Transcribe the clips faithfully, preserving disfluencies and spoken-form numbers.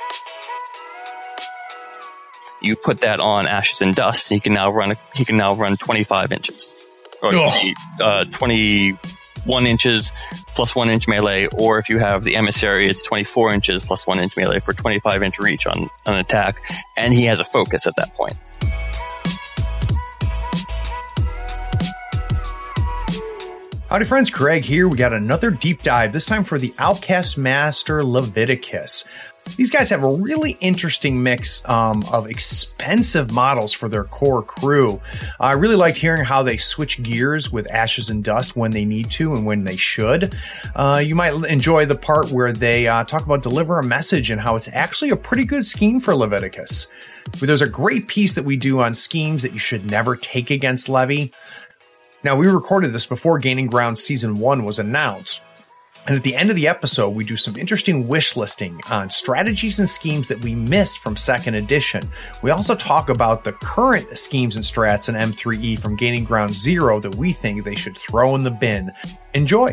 You put that on Ashes and Dust, he can now run. A, he can now run twenty-five inches, or oh. uh, twenty-one inches plus one inch melee. Or if you have the Emissary, it's twenty-four inches plus one inch melee for twenty-five inch reach on an attack, and he has a focus at that point. Howdy friends, Craig here. We got another deep dive, this time for the Outcast Master Leviticus. These guys have a really interesting mix um, of expensive models for their core crew. I really liked hearing how they switch gears with Ashes and Dust when they need to and when they should. Uh, you might enjoy the part where they uh, talk about deliver a message and how it's actually a pretty good scheme for Leviticus. There's a great piece that we do on schemes that you should never take against Levy. Now, we recorded this before Gaining Ground Season one was announced. And at the end of the episode, we do some interesting wish listing on strategies and schemes that we missed from second edition. We also talk about the current schemes and strats in M three E from Gaining Ground Zero that we think they should throw in the bin. Enjoy!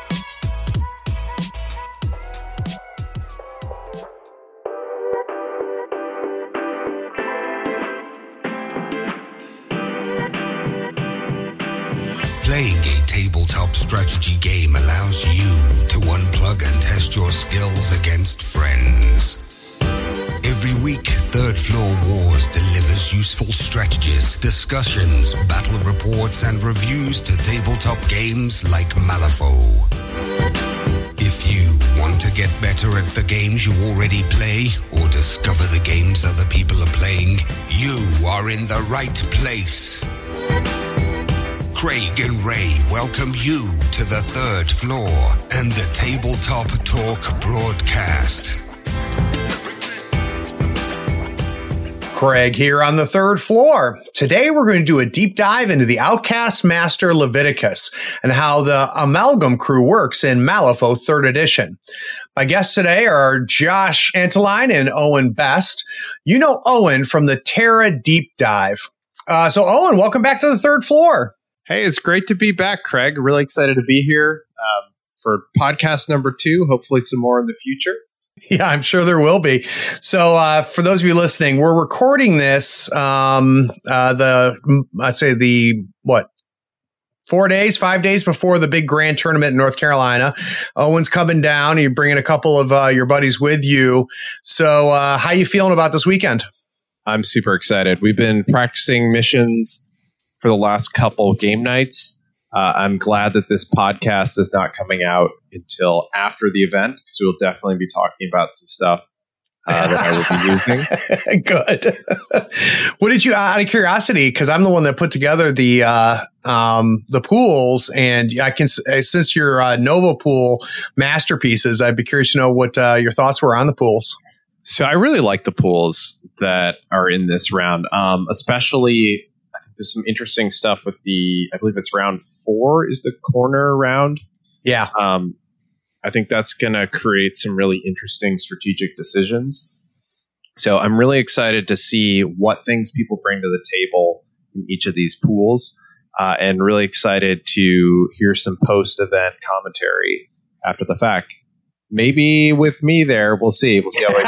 Playing a tabletop strategy game allows you to unplug and test your skills against friends. Every week, Third Floor Wars delivers useful strategies, discussions, battle reports, and reviews to tabletop games like Malifaux. If you want to get better at the games you already play, or discover the games other people are playing, you are in the right place. Craig and Ray welcome you to the Third Floor and the Tabletop Talk broadcast. Craig here on the Third Floor. Today we're going to do a deep dive into the Outcast Master Leviticus and how the Amalgam crew works in Malifaux third Edition. My guests today are Josh Anteline and Owen Best. You know Owen from the Terra Deep Dive. Uh, so Owen, welcome back to the Third Floor. Hey, it's great to be back, Craig. Really excited to be here um, for podcast number two. Hopefully some more in the future. Yeah, I'm sure there will be. So uh, for those of you listening, we're recording this, um, uh, the I'd say the, what, four days, five days before the big grand tournament in North Carolina. Owen's coming down. You're bringing a couple of uh, your buddies with you. So uh, how you feeling about this weekend? I'm super excited. We've been practicing missions for the last couple game nights. Uh, I'm glad that this podcast is not coming out until after the event, because we'll definitely be talking about some stuff uh, that I will be using. Good. What did you, out of curiosity, because I'm the one that put together the uh, um, the pools, and I can, since your uh, Nova pool masterpieces, I'd be curious to know what uh, your thoughts were on the pools. So I really like the pools that are in this round, um, especially. I think there's some interesting stuff with the, I believe it's round four is the corner round. Yeah. Um, I think that's going to create some really interesting strategic decisions. So I'm really excited to see what things people bring to the table in each of these pools, uh, and really excited to hear some post-event commentary after the fact. Maybe with me there, we'll see. We'll see how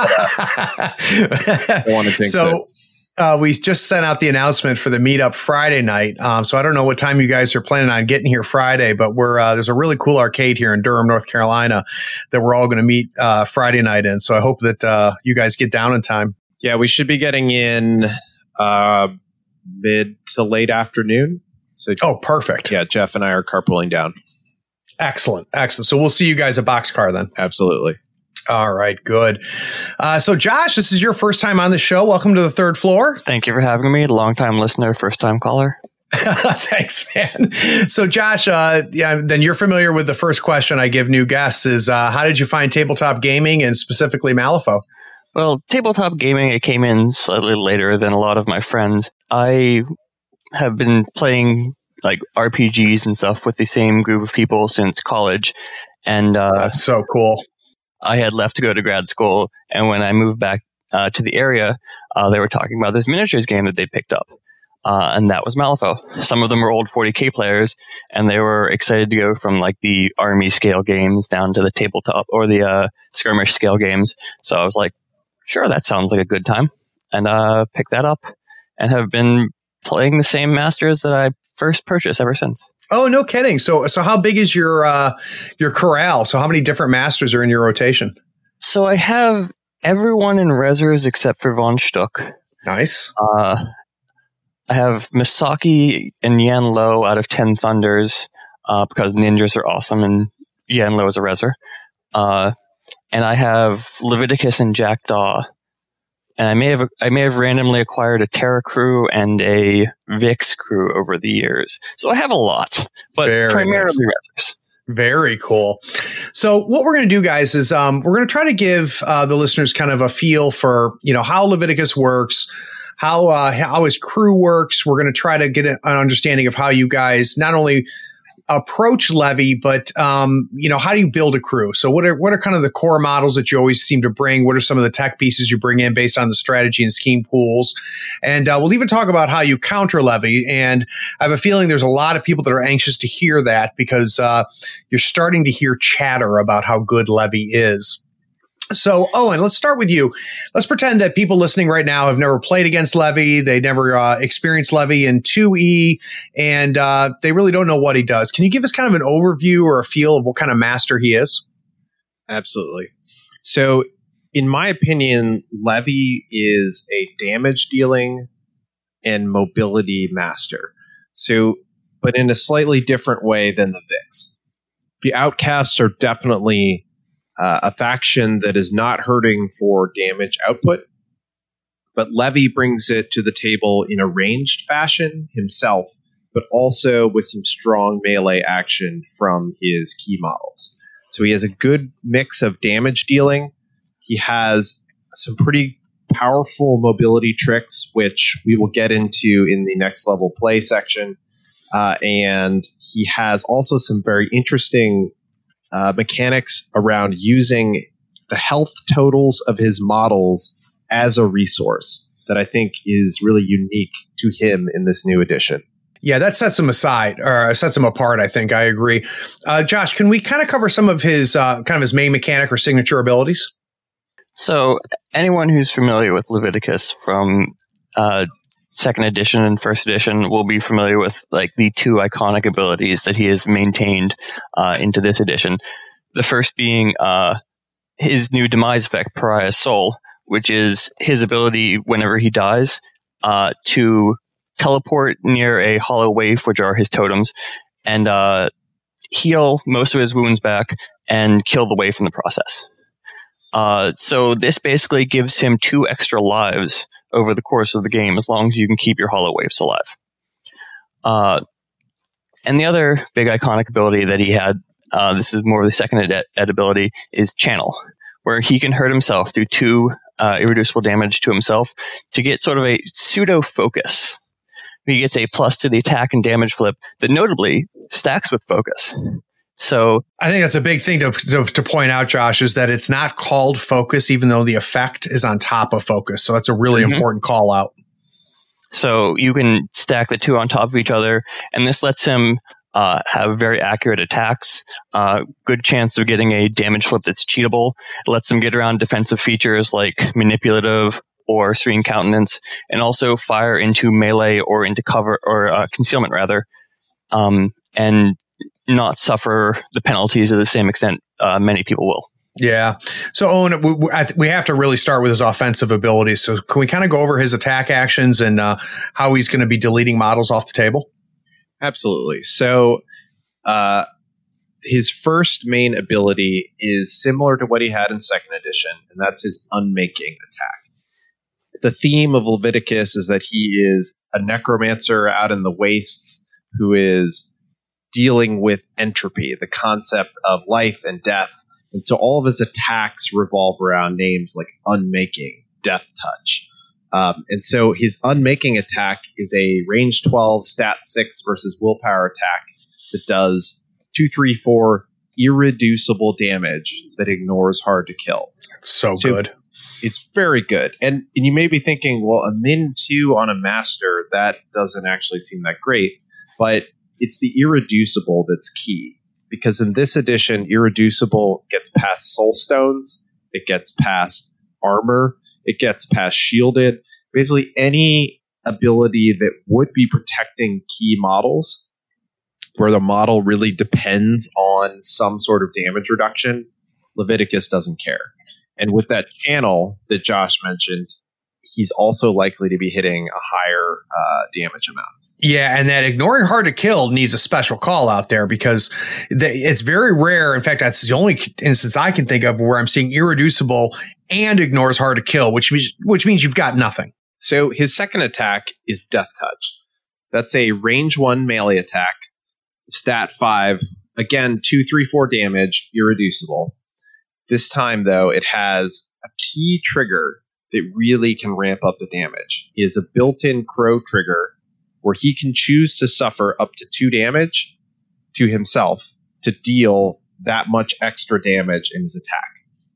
I do. But, uh, I want to think so. That. Uh, we just sent out the announcement for the meetup Friday night. Um, so I don't know what time you guys are planning on getting here Friday, but we're uh, there's a really cool arcade here in Durham, North Carolina, that we're all going to meet uh, Friday night in. So I hope that uh, you guys get down in time. Yeah, we should be getting in uh, mid to late afternoon. So oh, perfect. Yeah, Jeff and I are carpooling down. Excellent, excellent. So we'll see you guys at Boxcar then. Absolutely. All right, good. Uh, so, Josh, this is your first time on the show. Welcome to the Third Floor. Thank you for having me. Long-time listener, first-time caller. Thanks, man. So, Josh, uh, yeah, then you're familiar with the first question I give new guests is, uh, how did you find tabletop gaming and specifically Malifaux? Well, tabletop gaming, it came in slightly later than a lot of my friends. I have been playing like R P Gs and stuff with the same group of people since college. And uh, that's so cool. I had left to go to grad school, and when I moved back uh, to the area, uh, they were talking about this miniatures game that they picked up, uh, and that was Malifaux. Some of them were old forty K players, and they were excited to go from like the army scale games down to the tabletop or the uh, skirmish scale games. So I was like, sure, that sounds like a good time. And uh, picked that up and have been playing the same masters that I first purchased ever since. Oh, no kidding. So so how big is your uh, your corral? So how many different masters are in your rotation? So I have everyone in Rezzers except for Von Stuck. Nice. Uh, I have Misaki and Yan Lo out of Ten Thunders uh, because ninjas are awesome and Yan Lo is a Rezzer. Uh, and I have Leviticus and Jackdaw. And I may have I may have randomly acquired a Terra crew and a Vix crew over the years. So I have a lot, but Very primarily nice. Rezzers. Very cool. So what we're going to do, guys, is um, we're going to try to give uh, the listeners kind of a feel for, you know, how Leviticus works, how uh, how his crew works. We're going to try to get an understanding of how you guys not only approach Levy, but um, you know, how do you build a crew? So what are what are kind of the core models that you always seem to bring? What are some of the tech pieces you bring in based on the strategy and scheme pools? And uh, we'll even talk about how you counter Levy. And I have a feeling there's a lot of people that are anxious to hear that because uh, you're starting to hear chatter about how good Levy is. So, Owen, let's start with you. Let's pretend that people listening right now have never played against Levy. They never uh, experienced Levy in two E, and uh, they really don't know what he does. Can you give us kind of an overview or a feel of what kind of master he is? Absolutely. So, in my opinion, Levy is a damage dealing and mobility master. So, but in a slightly different way than the Vix. The Outcasts are definitely Uh, a faction that is not hurting for damage output, but Levy brings it to the table in a ranged fashion himself, but also with some strong melee action from his key models. So he has a good mix of damage dealing. He has some pretty powerful mobility tricks, which we will get into in the next level play section. Uh, and he has also some very interesting Uh, mechanics around using the health totals of his models as a resource that I think is really unique to him in this new edition. Yeah, that sets him aside or sets him apart. I think I agree. Uh, Josh, can we kind of cover some of his uh, kind of his main mechanic or signature abilities? So anyone who's familiar with Leviticus from uh, second edition and first edition will be familiar with like the two iconic abilities that he has maintained uh, into this edition. The first being uh, his new demise effect, Pariah's Soul, which is his ability whenever he dies uh, to teleport near a hollow waif, which are his totems, and uh, heal most of his wounds back and kill the waif in the process. Uh, so this basically gives him two extra lives over the course of the game, as long as you can keep your hollow waifs alive. Uh, and the other big iconic ability that he had, uh, this is more of the second ed, ed ability, is Channel, where he can hurt himself, do two uh, irreducible damage to himself to get sort of a pseudo focus. He gets a plus to the attack and damage flip that notably stacks with focus. So I think that's a big thing to, to to point out, Josh, is that it's not called focus, even though the effect is on top of focus. So that's a really mm-hmm. important call out. So you can stack the two on top of each other, and this lets him uh, have very accurate attacks, uh, good chance of getting a damage flip that's cheatable. It lets him get around defensive features like manipulative or serene countenance, and also fire into melee or into cover or uh, concealment rather, um, and not suffer the penalties to the same extent uh, many people will. Yeah. So, Owen, we, we have to really start with his offensive abilities. So can we kind of go over his attack actions and uh, how he's going to be deleting models off the table? Absolutely. So uh, his first main ability is similar to what he had in second edition, and that's his unmaking attack. The theme of Leviticus is that he is a necromancer out in the wastes who is dealing with entropy, the concept of life and death. And so all of his attacks revolve around names like Unmaking, Death Touch. Um, and so his Unmaking attack is a range twelve, stat six versus willpower attack that does two, three, four irreducible damage that ignores hard to kill. It's so, so good. It's very good. And, and you may be thinking, well, a min two on a master, that doesn't actually seem that great. But it's the irreducible that's key, because in this edition, irreducible gets past soul stones, it gets past armor, It gets past shielded. Basically, any ability that would be protecting key models, where the model really depends on some sort of damage reduction, Leviticus doesn't care. And with that channel that Josh mentioned, he's also likely to be hitting a higher uh, damage amount. Yeah, and that ignoring hard to kill needs a special call out there because the, it's very rare. In fact, that's the only instance I can think of where I'm seeing irreducible and ignores hard to kill, which means which means you've got nothing. So his second attack is Death Touch. That's a range one melee attack, stat five. Again, two, three, four damage, irreducible. This time, though, it has a key trigger that really can ramp up the damage. It is a built-in crow trigger where he can choose to suffer up to two damage to himself to deal that much extra damage in his attack.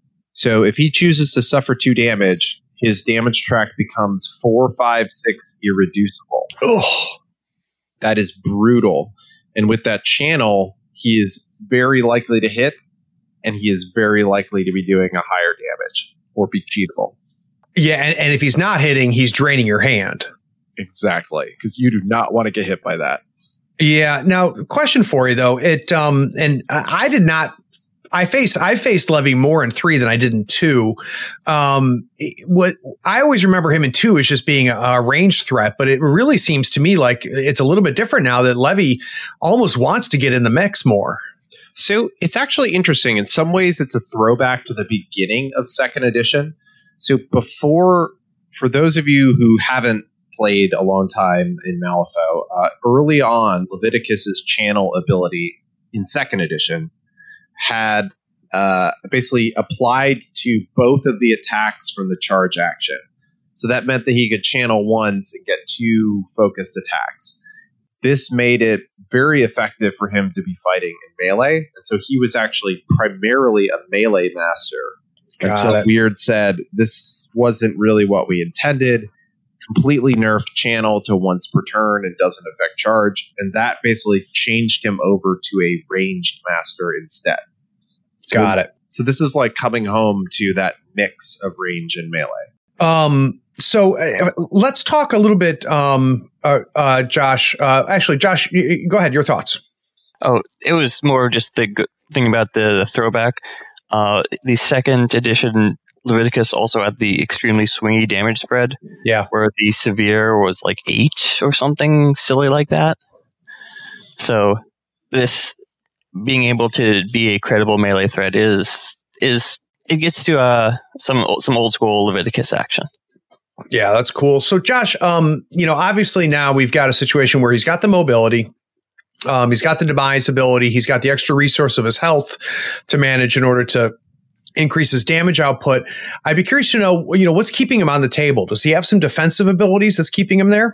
So if he chooses to suffer two damage, his damage track becomes four, five, six irreducible. Ugh. That is brutal. And with that channel, he is very likely to hit, and he is very likely to be doing a higher damage or be cheatable. Yeah, and, and if he's not hitting, he's draining your hand. Exactly, because you do not want to get hit by that. Yeah. Now, question for you though. It um, and I did not. I faced I faced Levy more in three than I did in two. Um, what I always remember him in two as just being a, a ranged threat, but it really seems to me like it's a little bit different now that Levy almost wants to get in the mix more. So it's actually interesting. In some ways, it's a throwback to the beginning of second edition. So before, for those of you who haven't played a long time in Malifaux, uh, early on, Leviticus's channel ability in second edition had uh, basically applied to both of the attacks from the charge action. So that meant that he could channel once and get two focused attacks. This made it very effective for him to be fighting in melee. And so he was actually primarily a melee master Got until it. Weird said this wasn't really what we intended. Completely nerfed channel to once per turn and doesn't affect charge. And that basically changed him over to a ranged master instead. So, Got it. So this is like coming home to that mix of range and melee. Um, so uh, let's talk a little bit, um, uh, uh, Josh. Uh, actually, Josh, y- y- go ahead. Your thoughts. Oh, it was more just the good thing about the, the throwback. Uh, the second edition Leviticus also had the extremely swingy damage spread. Yeah. Where the severe was like eight or something silly like that. So this being able to be a credible melee threat is is it gets to uh some some old school Leviticus action. Yeah, that's cool. So, Josh, um, you know, obviously now we've got a situation where he's got the mobility. Um, he's got the demise ability. He's got the extra resource of his health to manage in order to increase his damage output. I'd be curious to know, you know, what's keeping him on the table? Does he have some defensive abilities that's keeping him there?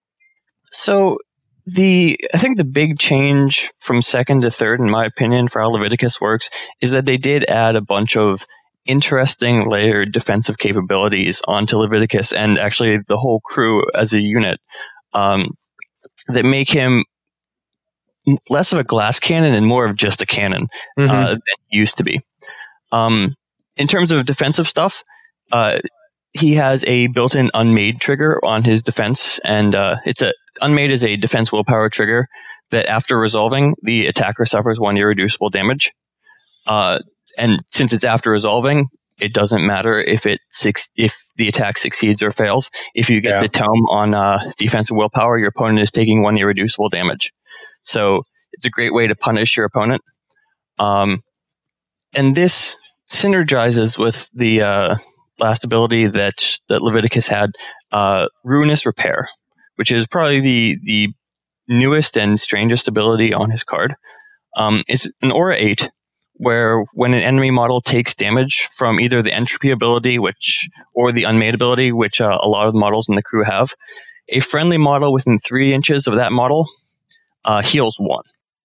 So the I think the big change from second to third, in my opinion, for how Leviticus works is that they did add a bunch of interesting layered defensive capabilities onto Leviticus and actually the whole crew as a unit um, that make him less of a glass cannon and more of just a cannon Mm-hmm. uh, than he used to be. Um, in terms of defensive stuff, uh, he has a built-in unmade trigger on his defense, and uh, it's a unmade is a defense willpower trigger that after resolving, the attacker suffers one irreducible damage. Uh, and since it's after resolving, it doesn't matter if it six, if the attack succeeds or fails. If you get Yeah. the tome on uh, defensive willpower, your opponent is taking one irreducible damage. So it's a great way to punish your opponent. Um, and this synergizes with the uh, last ability that that Leviticus had, uh, Ruinous Repair, which is probably the the newest and strangest ability on his card. Um, it's an Aura eight, where when an enemy model takes damage from either the Entropy ability, which or the Unmade ability, which uh, a lot of the models in the crew have, a friendly model within three inches of that model uh, heals one.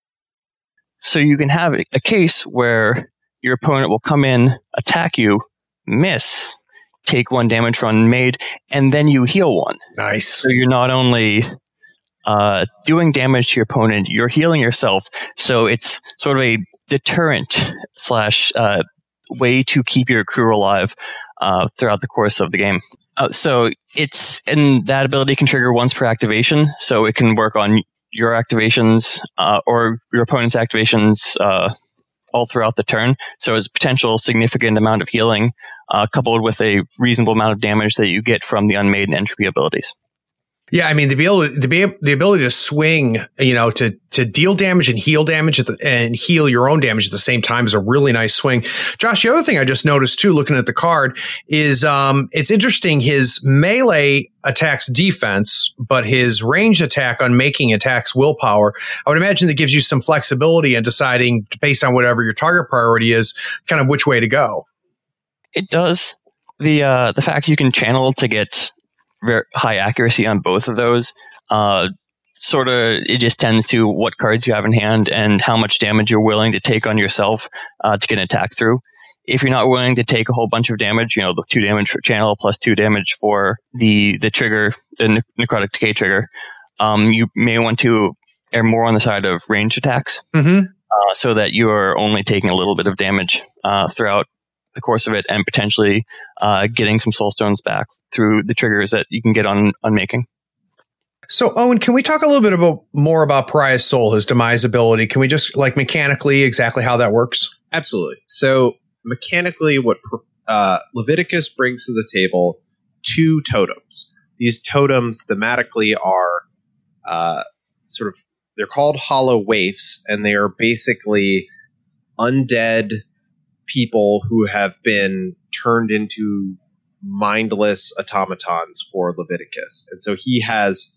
So you can have a case where your opponent will come in, attack you, miss, take one damage from Unmade, and then you heal one. Nice. So you're not only uh, doing damage to your opponent, you're healing yourself. So it's sort of a deterrent slash uh, way to keep your crew alive uh, throughout the course of the game. Uh, so it's and that ability can trigger once per activation, so it can work on your activations uh, or your opponent's activations uh, all throughout the turn. So it's a potential significant amount of healing, uh, coupled with a reasonable amount of damage that you get from the Unmade and Entropy abilities. Yeah, I mean, to be able to, to be able, the ability to swing, you know, to to deal damage and heal damage at the, and heal your own damage at the same time is a really nice swing. Josh, the other thing I just noticed too, looking at the card, is um, it's interesting. His melee attacks defense, but his ranged attack on making attacks willpower. I would imagine that gives you some flexibility in deciding, based on whatever your target priority is, kind of which way to go. It does. The uh, the fact you can channel to get very high accuracy on both of those, uh, sort of, it just tends to what cards you have in hand and how much damage you're willing to take on yourself uh, to get an attack through. If you're not willing to take a whole bunch of damage, you know, the two damage for channel plus two damage for the the trigger, the ne- necrotic decay trigger, um, you may want to err more on the side of ranged attacks, Mm-hmm. uh, so that you are only taking a little bit of damage uh, throughout the course of it, and potentially uh, getting some soul stones back through the triggers that you can get on on making. So, Owen, can we talk a little bit about more about Pariah's Soul, his demise ability? Can we just, like, mechanically exactly how that works? Absolutely. So mechanically, what uh, Leviticus brings to the table, two totems. These totems thematically are uh, sort of, they're called hollow waifs, and they are basically undead people who have been turned into mindless automatons for Leviticus. And so he has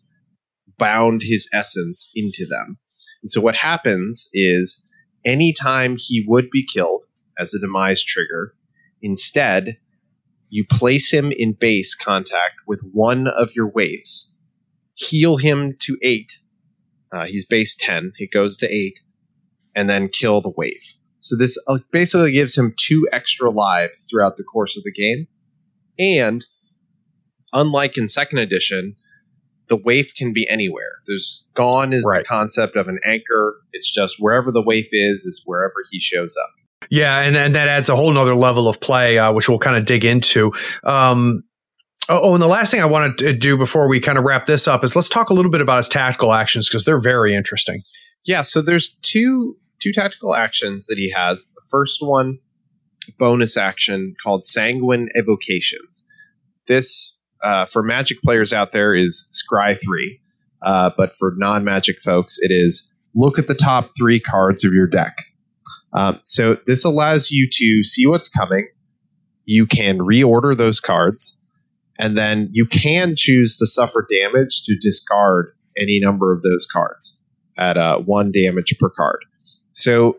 bound his essence into them. And so what happens is anytime he would be killed as a demise trigger, instead you place him in base contact with one of your waifs, heal him to eight. Uh, he's base ten. It goes to eight, and then kill the waif. So this basically gives him two extra lives throughout the course of the game. And unlike in second edition, the waif can be anywhere. There's gone is right. The concept of an anchor. It's just wherever the waif is, is wherever he shows up. Yeah, and, and that adds a whole nother level of play, uh, which we'll kind of dig into. Um, oh, and the last thing I want to do before we kind of wrap this up is let's talk a little bit about his tactical actions, because they're very interesting. Yeah, so there's two two tactical actions that he has. The first one, bonus action called Sanguine Evocations. This, uh, for Magic players out there, is Scry three. Uh, but for non-Magic folks, it is look at the top three cards of your deck. Um, so this allows you to see what's coming. You can reorder those cards, and then you can choose to suffer damage to discard any number of those cards at uh, one damage per card. So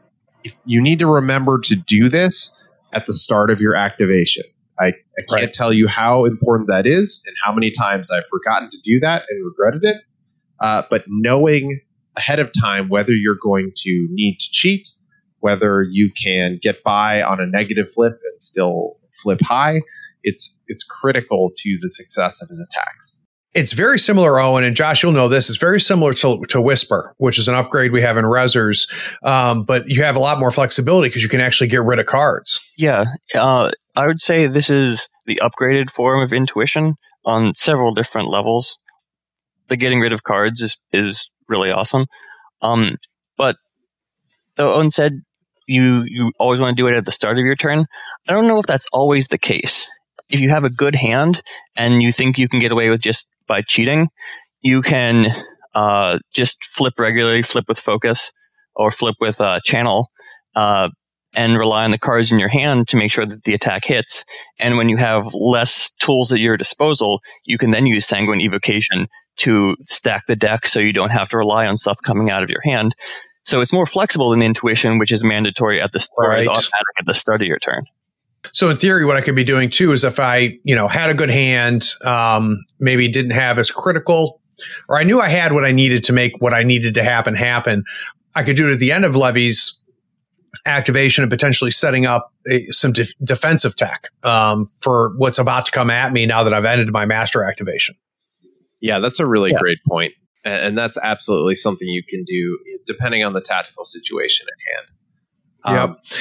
if you need to remember to do this at the start of your activation. I, I can't Right. tell you how important that is and how many times I've forgotten to do that and regretted it. Uh, but knowing ahead of time whether you're going to need to cheat, whether you can get by on a negative flip and still flip high, it's it's critical to the success of his attacks. It's very similar, Owen, and Josh, you'll know this. It's very similar to, to Whisper, which is an upgrade we have in Rezzers, um, but you have a lot more flexibility because you can actually get rid of cards. Yeah, uh, I would say this is the upgraded form of intuition on several different levels. The getting rid of cards is, is really awesome. Um, but though Owen said you, you always want to do it at the start of your turn, I don't know if that's always the case. If you have a good hand and you think you can get away with just by cheating, you can uh, just flip regularly, flip with focus, or flip with uh, channel, uh, and rely on the cards in your hand to make sure that the attack hits. And when you have less tools at your disposal, you can then use Sanguine Evocation to stack the deck so you don't have to rely on stuff coming out of your hand. So it's more flexible than Intuition, which is mandatory at the start, Right. is automatic at the start of your turn. So in theory, what I could be doing too is if I, you know, had a good hand, um, maybe didn't have as critical, or I knew I had what I needed to make what I needed to happen happen, I could do it at the end of Levy's activation and potentially setting up a, some def- defensive tech um, for what's about to come at me now that I've ended my master activation. Yeah, that's a really Yeah. great point. And, and that's absolutely something you can do depending on the tactical situation at hand. Um, Yep.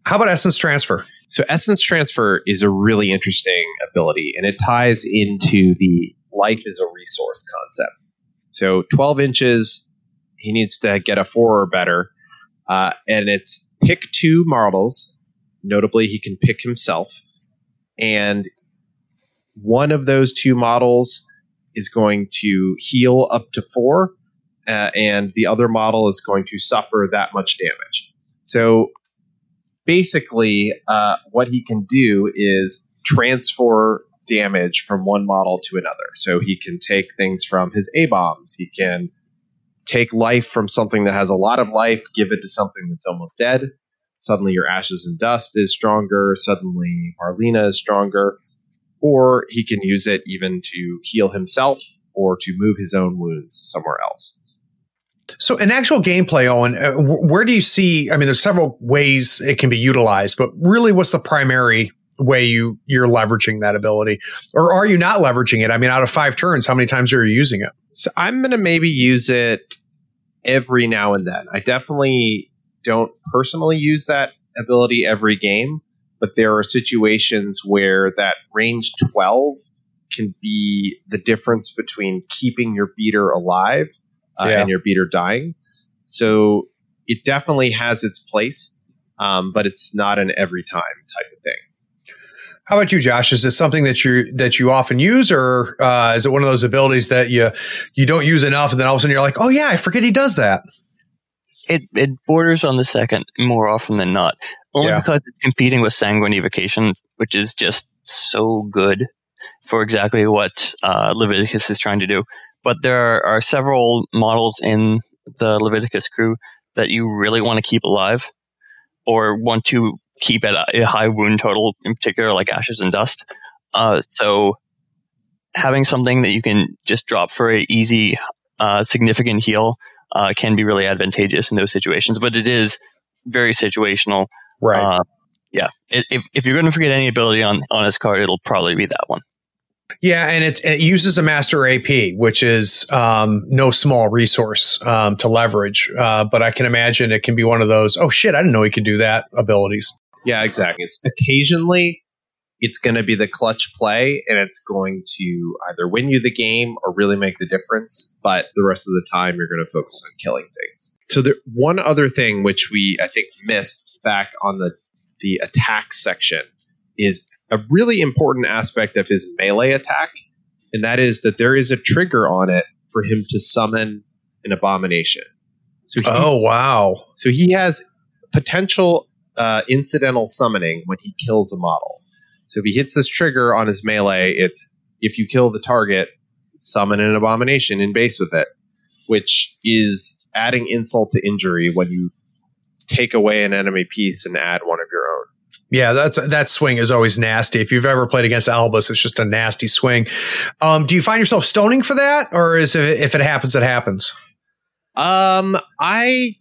How about Essence Transfer? So Essence Transfer is a really interesting ability, and it ties into the life is a resource concept. So twelve inches, he needs to get a four or better, uh, and it's pick two models. Notably, he can pick himself, and one of those two models is going to heal up to four, uh, and the other model is going to suffer that much damage. So basically, uh, what he can do is transfer damage from one model to another. So he can take things from his A-bombs. He can take life from something that has a lot of life, give it to something that's almost dead. Suddenly your Ashes and Dust is stronger. Suddenly Marlena is stronger. Or he can use it even to heal himself or to move his own wounds somewhere else. So in actual gameplay, Owen, uh, where do you see, I mean, there's several ways it can be utilized, but really what's the primary way you, you're leveraging that ability? Or are you not leveraging it? I mean, out of five turns, how many times are you using it? So I'm going to maybe use it every now and then. I definitely don't personally use that ability every game, but there are situations where that range twelve can be the difference between keeping your beater alive Uh, yeah. and your beater dying. So it definitely has its place, um, but it's not an every time type of thing. How about you, Josh? Is it something that you that you often use, or uh, is it one of those abilities that you you don't use enough, and then all of a sudden you're like, oh yeah, I forget he does that? It it borders on the second more often than not, only yeah. because it's competing with Sanguine Evocation, which is just so good for exactly what uh, Leviticus is trying to do. But there are, are several models in the Leviticus crew that you really want to keep alive or want to keep at a, a high wound total, in particular, like Ashes and Dust. Uh, so having something that you can just drop for an easy, uh, significant heal uh, can be really advantageous in those situations. But it is very situational. Right. Uh, yeah. If, if you're going to forget any ability on, on his card, it'll probably be that one. Yeah, and it, it uses a master A P, which is um, no small resource um, to leverage. Uh, but I can imagine it can be one of those, oh shit, I didn't know he could do that abilities. Yeah, exactly. It's occasionally, it's going to be the clutch play, and it's going to either win you the game or really make the difference. But the rest of the time, you're going to focus on killing things. So there, one other thing which we, I think, missed back on the, the attack section is a really important aspect of his melee attack, and that is that there is a trigger on it for him to summon an abomination. So he, oh, wow. So he has potential uh, incidental summoning when he kills a model. So if he hits this trigger on his melee, it's if you kill the target, summon an abomination in base with it, which is adding insult to injury when you take away an enemy piece and add one of your own. Yeah, that's that swing is always nasty. If you've ever played against Albus, it's just a nasty swing. Um, do you find yourself stoning for that, or is it if it happens, it happens? Um, I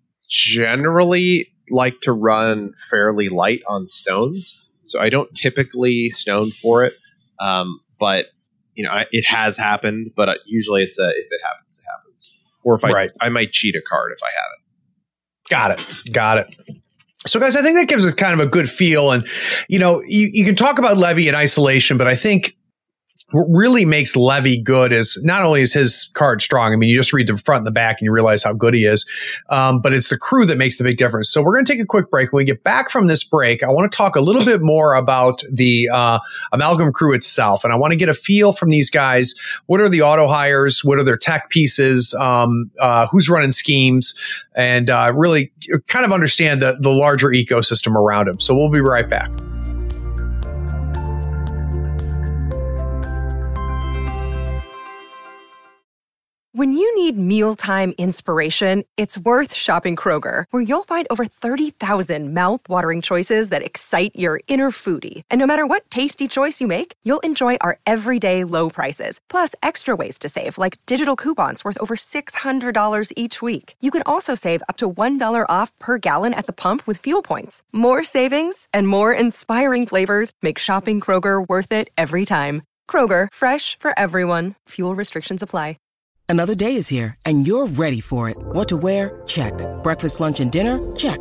generally like to run fairly light on stones, so I don't typically stone for it. Um, but you know, I, it has happened. But usually, it's a if it happens, it happens. Or if I right. I might cheat a card if I have it. Got it. Got it. So, guys, I think that gives us kind of a good feel. And, you know, you, you can talk about Levy in isolation, but I think what really makes Levy good is not only is his card strong. I mean, you just read the front and the back and you realize how good he is. Um, but it's the crew that makes the big difference. So we're going to take a quick break. When we get back from this break, I want to talk a little bit more about the uh, Amalgam crew itself. And I want to get a feel from these guys. What are the auto hires? What are their tech pieces? Um, uh, who's running schemes? And uh, really kind of understand the, the larger ecosystem around them. So we'll be right back. When you need mealtime inspiration, it's worth shopping Kroger, where you'll find over thirty thousand mouth-watering choices that excite your inner foodie. And no matter what tasty choice you make, you'll enjoy our everyday low prices, plus extra ways to save, like digital coupons worth over six hundred dollars each week. You can also save up to one dollar off per gallon at the pump with fuel points. More savings and more inspiring flavors make shopping Kroger worth it every time. Kroger, fresh for everyone. Fuel restrictions apply. Another day is here, and you're ready for it. What to wear? Check. Breakfast, lunch, and dinner? Check.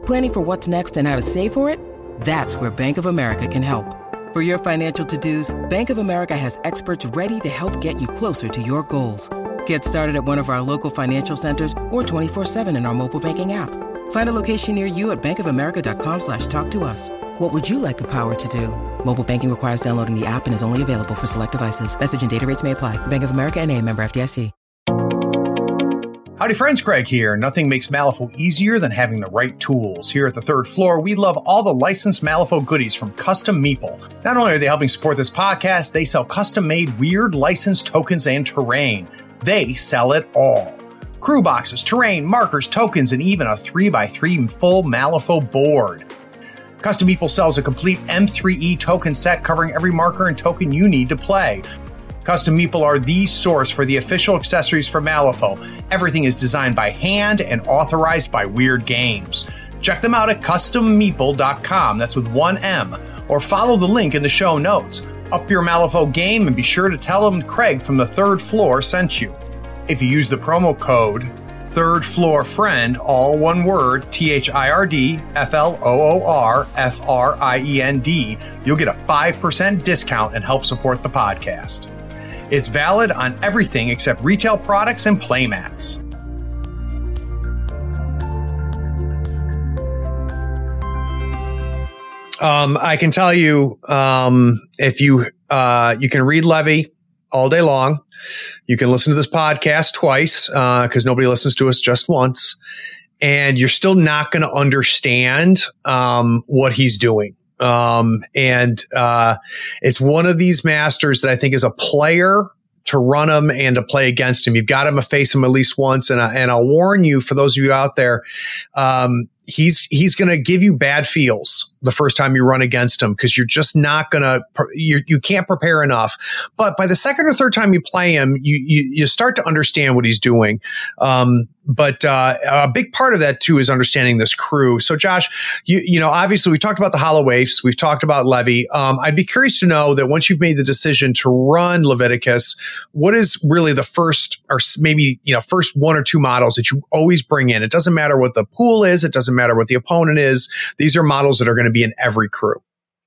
Planning for what's next and how to save for it? That's where Bank of America can help. For your financial to-dos, Bank of America has experts ready to help get you closer to your goals. Get started at one of our local financial centers or twenty-four seven in our mobile banking app. Find a location near you at bankofamerica.com slash talk to us. What would you like the power to do? Mobile banking requires downloading the app and is only available for select devices. Message and data rates may apply. Bank of America N A, member F D I C. Howdy friends, Craig here. Nothing makes Malifaux easier than having the right tools. Here at the third floor, we love all the licensed Malifaux goodies from Custom Meeple. Not only are they helping support this podcast, they sell custom-made weird licensed tokens and terrain. They sell it all. Crew boxes, terrain, markers, tokens, and even a three by three full Malifaux board. Custom Meeple sells a complete M three E token set covering every marker and token you need to play. Custom Meeple are the source for the official accessories for Malifaux. Everything is designed by hand and authorized by Weird Games. Check them out at custom meeple dot com, that's with one M, or follow the link in the show notes. Up your Malifaux game and be sure to tell them Craig from the third floor sent you. If you use the promo code Third Floor Friend, all one word, T H I R D F L O O R F R I E N D, you'll get a five percent discount and help support the podcast. It's valid on everything except retail products and playmats. Um, I can tell you, um, if you uh, you can read Levy all day long. You can listen to this podcast twice because uh, nobody listens to us just once, and you're still not going to understand um, what he's doing. Um, and, uh, it's one of these masters that I think is a player to run him and to play against him. You've got to face him at least once. And, I, and I'll warn you, for those of you out there, um, he's, he's going to give you bad feels the first time you run against him because you're just not going to, you you can't prepare enough. But by the second or third time you play him, you, you, you start to understand what he's doing. Um, But uh, a big part of that, too, is understanding this crew. So, Josh, you you know, obviously, we've talked about the Hollow Waifs. We've talked about Levy. Um, I'd be curious to know that once you've made the decision to run Leviticus, what is really the first or maybe, you know, first one or two models that you always bring in? It doesn't matter what the pool is. It doesn't matter what the opponent is. These are models that are going to be in every crew.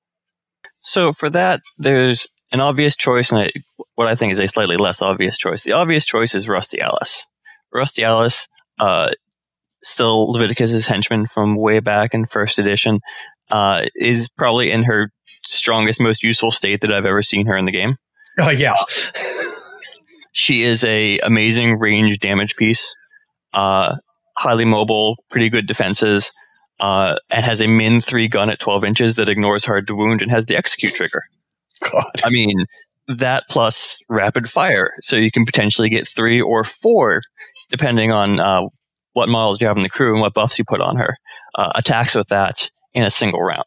So for that, there's an obvious choice and a, what I think is a slightly less obvious choice. The obvious choice is Rusty Alice. Rusty Alice, uh, still Leviticus's henchman from way back in first edition, uh, is probably in her strongest, most useful state that I've ever seen her in the game. Oh, yeah. She is a amazing range damage piece, uh, highly mobile, pretty good defenses, uh, and has a min three gun at twelve inches that ignores hard to wound and has the execute trigger. God. I mean, that plus rapid fire. So you can potentially get three or four, depending on uh, what models you have in the crew and what buffs you put on her, uh, attacks with that in a single round.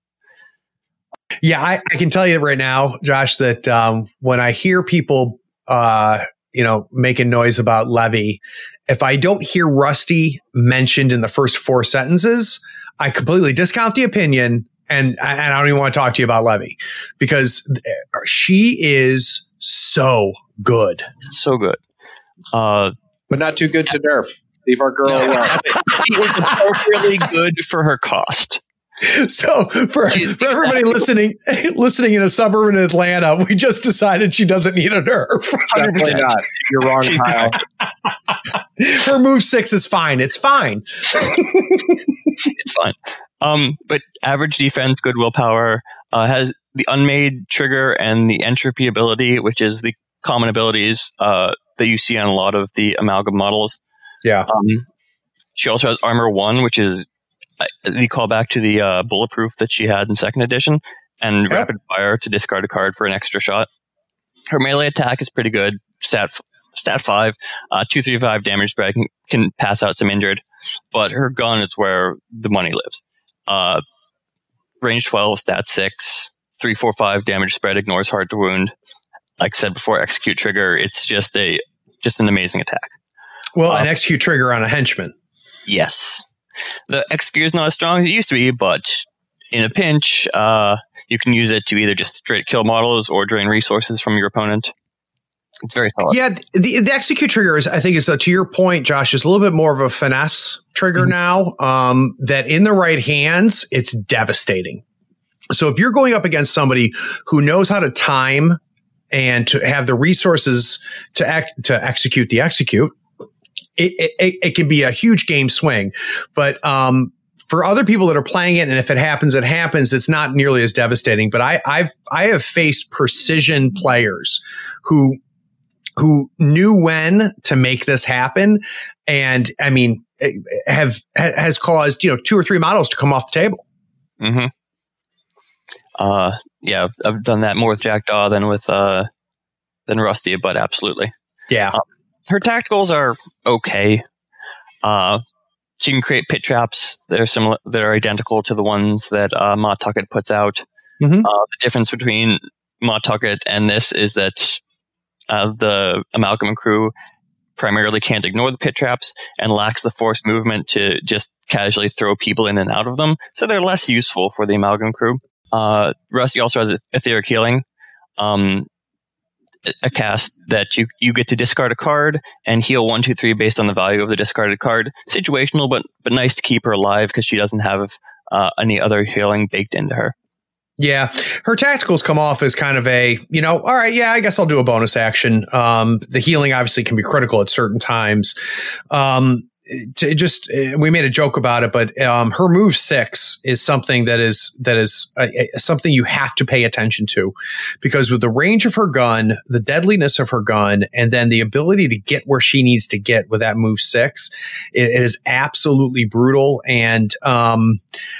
Yeah, I, I can tell you right now, Josh, that um, when I hear people, uh, you know, making noise about Levy, if I don't hear Rusty mentioned in the first four sentences, I completely discount the opinion. And, and I don't even want to talk to you about Levy because she is so good. So good. Uh, but not too good to nerf. Leave our girl no, alone. She is appropriately good for her cost. So for, for everybody listening, listening in a suburb in Atlanta, we just decided she doesn't need a nerf. Definitely not. You're wrong, Kyle. Her move six is fine. It's fine. It's fine. Um, but average defense, good willpower, uh, has the unmade trigger and the entropy ability, which is the common abilities uh, that you see on a lot of the amalgam models. Yeah. Um, she also has armor one, which is uh, the callback to the uh, bulletproof that she had in second edition, and yep. rapid fire to discard a card for an extra shot. Her melee attack is pretty good. Stat stat five, uh, two three five damage spread, can, can pass out some injured, but her gun is where the money lives. Uh, range twelve, stat six, three four five damage spread, ignores hard to wound. Like I said before, execute trigger. It's just a just an amazing attack. Well, uh, an execute trigger on a henchman. Yes, the execute is not as strong as it used to be, but in a pinch, uh, you can use it to either just straight kill models or drain resources from your opponent. It's very solid. Yeah, the the execute trigger is, I think, is uh, to your point, Josh, is a little bit more of a finesse trigger mm-hmm. now. Um, that in the right hands, it's devastating. So if you're going up against somebody who knows how to time and to have the resources to act, to execute the execute, it, it it can be a huge game swing. But um, for other people that are playing it, and if it happens, it happens. It's not nearly as devastating. But I I've I have faced precision players who. who knew when to make this happen. And I mean, have, has caused, you know, two or three models to come off the table. Mm-hmm. Uh, yeah, I've done that more with Jackdaw than with, uh, than Rusty, but absolutely. Yeah. Uh, her tacticals are okay. Uh, she can create pit traps that are similar, that are identical to the ones that, uh, Mott Tucket puts out. Mm-hmm. Uh, the difference between Mott Tucket and this is that Uh, the Amalgam crew primarily can't ignore the pit traps and lacks the forced movement to just casually throw people in and out of them. So they're less useful for the Amalgam crew. Uh, Rusty also has Etheric Healing, um, a cast that you, you get to discard a card and heal one, two, three based on the value of the discarded card. Situational, but, but nice to keep her alive because she doesn't have uh, any other healing baked into her. Yeah, her tacticals come off as kind of a, you know, all right, yeah, I guess I'll do a bonus action. Um, the healing obviously can be critical at certain times. Um, to just, we made a joke about it, but um, her move six is something that is that is a, a, something you have to pay attention to, because with the range of her gun, the deadliness of her gun, and then the ability to get where she needs to get with that move six, it, it is absolutely brutal. And um,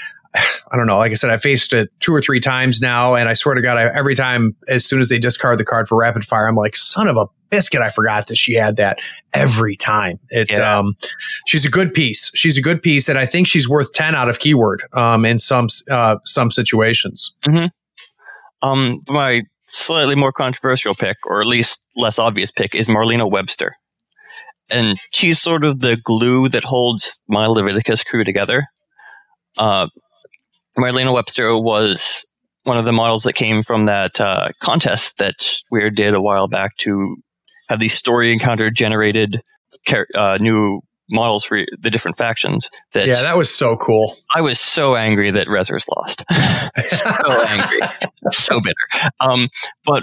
I don't know. Like I said, I faced it two or three times now, and I swear to God, I, every time, as soon as they discard the card for rapid fire, I'm like, son of a biscuit, I forgot that she had that every time. It, yeah. um, she's a good piece. She's a good piece, and I think she's worth ten out of keyword um, in some uh, some situations. Mm-hmm. Um, my slightly more controversial pick, or at least less obvious pick, is Marlena Webster, and she's sort of the glue that holds my Leviticus crew together. Uh, Marlena Webster was one of the models that came from that uh, contest that Weird did a while back to have these story encounter generated uh, new models for the different factions. That yeah, that was so cool. I was so angry that Rezzers lost. So angry. So bitter. Um, but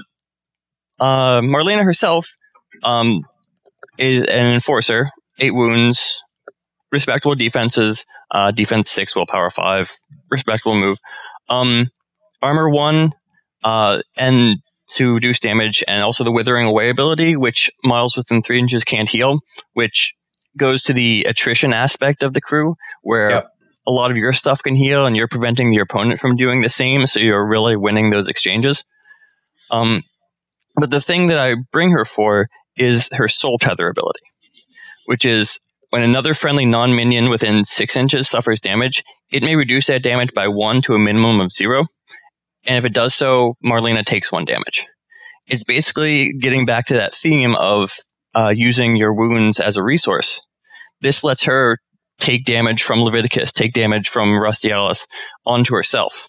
uh, Marlena herself um, is an enforcer, eight wounds, respectable defenses, uh, defense six, willpower five, respectable move. Um, armor one, uh, and to reduce damage, and also the Withering Away ability, which models within three inches can't heal, which goes to the attrition aspect of the crew, where yep. a lot of your stuff can heal, and you're preventing your opponent from doing the same, so you're really winning those exchanges. Um, but the thing that I bring her for is her Soul Tether ability, which is when another friendly non-minion within six inches suffers damage, it may reduce that damage by one to a minimum of zero. And if it does so, Marlena takes one damage. It's basically getting back to that theme of uh, using your wounds as a resource. This lets her take damage from Leviticus, take damage from Rusty Alice onto herself,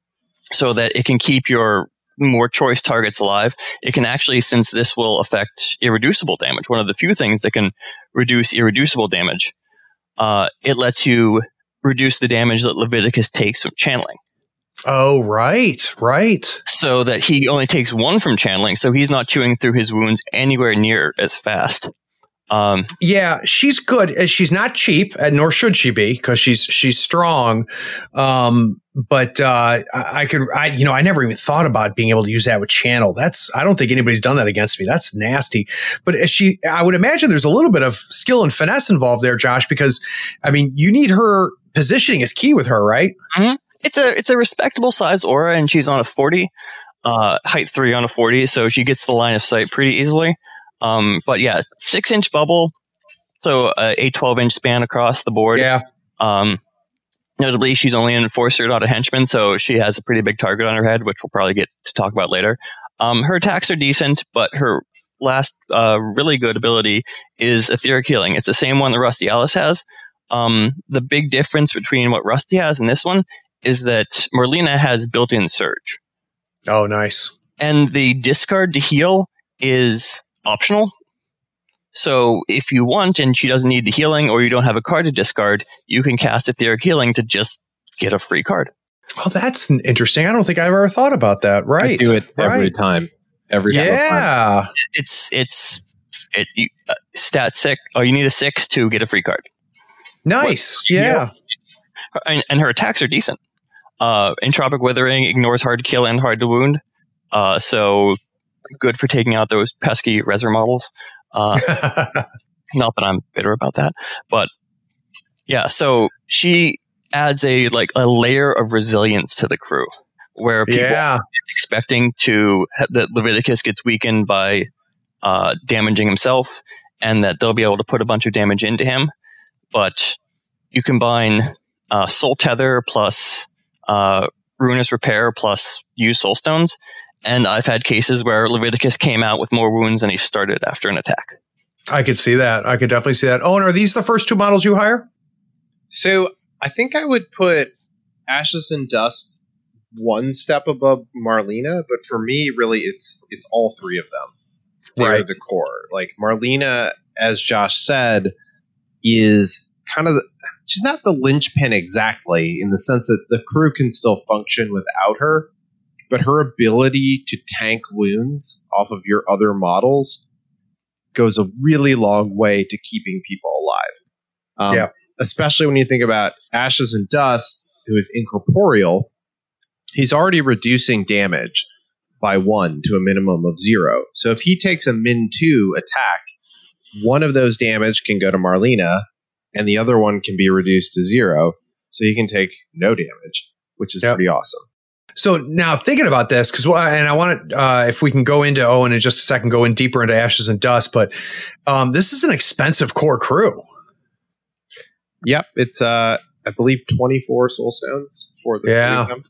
so that it can keep your more choice targets alive. It can actually, since this will affect irreducible damage, one of the few things that can reduce irreducible damage, uh, it lets you reduce the damage that Leviticus takes from channeling. Oh, right, right. So that he only takes one from channeling, so he's not chewing through his wounds anywhere near as fast. Um, yeah, she's good. She's not cheap, nor should she be, because she's she's strong. Um, but uh, I, I could, I you know, I never even thought about being able to use that with channel. That's I don't think anybody's done that against me. That's nasty. But as she, I would imagine there's a little bit of skill and finesse involved there, Josh, because I mean, you need her positioning is key with her, right? Mm-hmm. It's a it's a respectable size aura, and she's on a forty, uh, height three on a forty, so she gets the line of sight pretty easily. Um, but yeah, six inch bubble, so uh, a twelve inch span across the board. Yeah. Um, notably, she's only an enforcer, not a henchman, so she has a pretty big target on her head, which we'll probably get to talk about later. Um, her attacks are decent, but her last uh, really good ability is Etheric Healing. It's the same one that Rusty Alice has. Um, the big difference between what Rusty has and this one is that Marlena has built-in Surge. Oh, nice. And the discard to heal is optional. So if you want and she doesn't need the healing or you don't have a card to discard, you can cast Etheric Healing to just get a free card. Oh, that's interesting. I don't think I've ever thought about that. Right. I do it every right. time. Every single yeah. time. It's, it's, it, you, uh, stat six. Oh, you need a six to get a free card. Nice. What, yeah. You know, and, and her attacks are decent. Uh, Entropic Withering ignores hard to kill and hard to wound. Uh, so good for taking out those pesky Reser models. Uh, not that I'm bitter about that, but yeah. So she adds a like a layer of resilience to the crew, where people yeah. are expecting to that Leviticus gets weakened by uh, damaging himself, and that they'll be able to put a bunch of damage into him. But you combine uh, Soul Tether plus uh, Ruinous Repair plus use Soul Stones. And I've had cases where Leviticus came out with more wounds than he started after an attack. I could see that. I could definitely see that. Oh, and are these the first two models you hire? So I think I would put Ashes and Dust one step above Marlena, but for me, really, it's it's all three of them. They're Right. the core. Like Marlena, as Josh said, is kind of the, she's not the linchpin exactly in the sense that the crew can still function without her. But her ability to tank wounds off of your other models goes a really long way to keeping people alive. Um, Yeah. Especially when you think about Ashes and Dust, who is incorporeal, he's already reducing damage by one to a minimum of zero. So if he takes a min two attack, one of those damage can go to Marlena, and the other one can be reduced to zero. So he can take no damage, which is Yep. pretty awesome. So now thinking about this, because and I want to, uh, if we can go into Owen in just a second, go in deeper into Ashes and Dust, but um, this is an expensive core crew. Yep, it's uh, I believe twenty-four soul stones for the Yeah. three of them.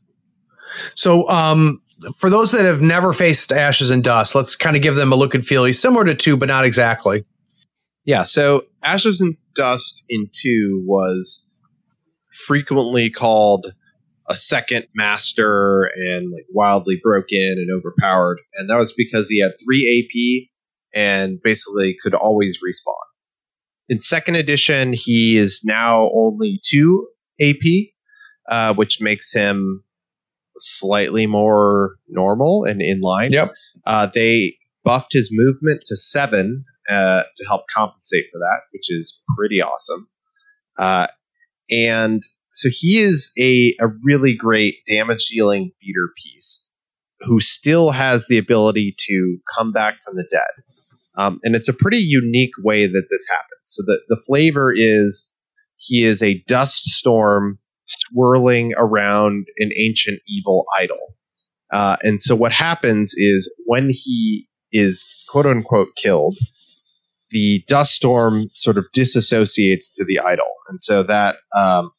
So um, for those that have never faced Ashes and Dust, let's kind of give them a look and feel. He's similar to two, but not exactly. Yeah, so Ashes and Dust in two was frequently called a second master and like wildly broken and overpowered, and that was because he had three A P and basically could always respawn. In second edition, he is now only two A P, uh, which makes him slightly more normal and in line. Yep. Uh, they buffed his movement to seven uh, to help compensate for that, which is pretty awesome. Uh, and so he is a, a really great damage dealing beater piece who still has the ability to come back from the dead. Um, and it's a pretty unique way that this happens. So the, the flavor is he is a dust storm swirling around an ancient evil idol. Uh, and so what happens is when he is quote unquote killed, the dust storm sort of disassociates to the idol. And so that um,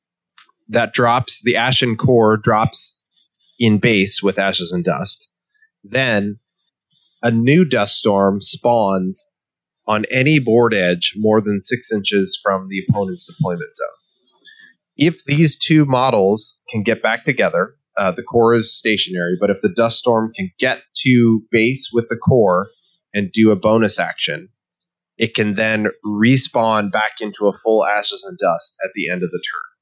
that drops, the ashen core drops in base with Ashes and Dust. Then a new dust storm spawns on any board edge more than six inches from the opponent's deployment zone. If these two models can get back together, uh, the core is stationary, but if the dust storm can get to base with the core and do a bonus action, it can then respawn back into a full Ashes and Dust at the end of the turn.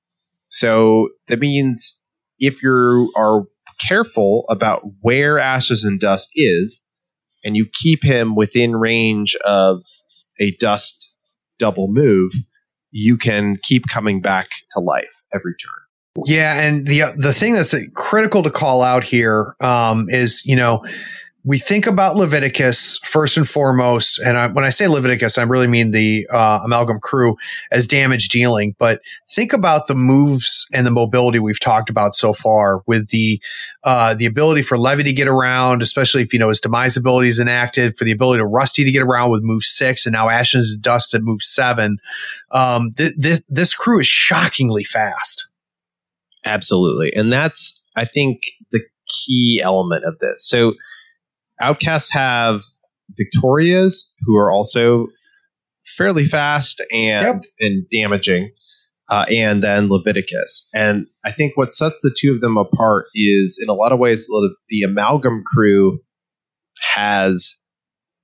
So that means if you are careful about where Ashes and Dust is, and you keep him within range of a dust double move, you can keep coming back to life every turn. Yeah, and the the thing that's critical to call out here um, is, you know, we think about Leviticus first and foremost, and I, when I say Leviticus, I really mean the uh, Amalgam crew as damage dealing. But think about the moves and the mobility we've talked about so far, with the uh, the ability for Levy to get around, especially if you know his demise ability is enacted, for the ability to Rusty to get around with move six, and now Ashes and Dust at move seven. Um, th- this this crew is shockingly fast. Absolutely, and that's I think the key element of this. So Outcasts have Victorias, who are also fairly fast and Yep. and damaging, uh, and then Leviticus. And I think what sets the two of them apart is, in a lot of ways, the Amalgam crew has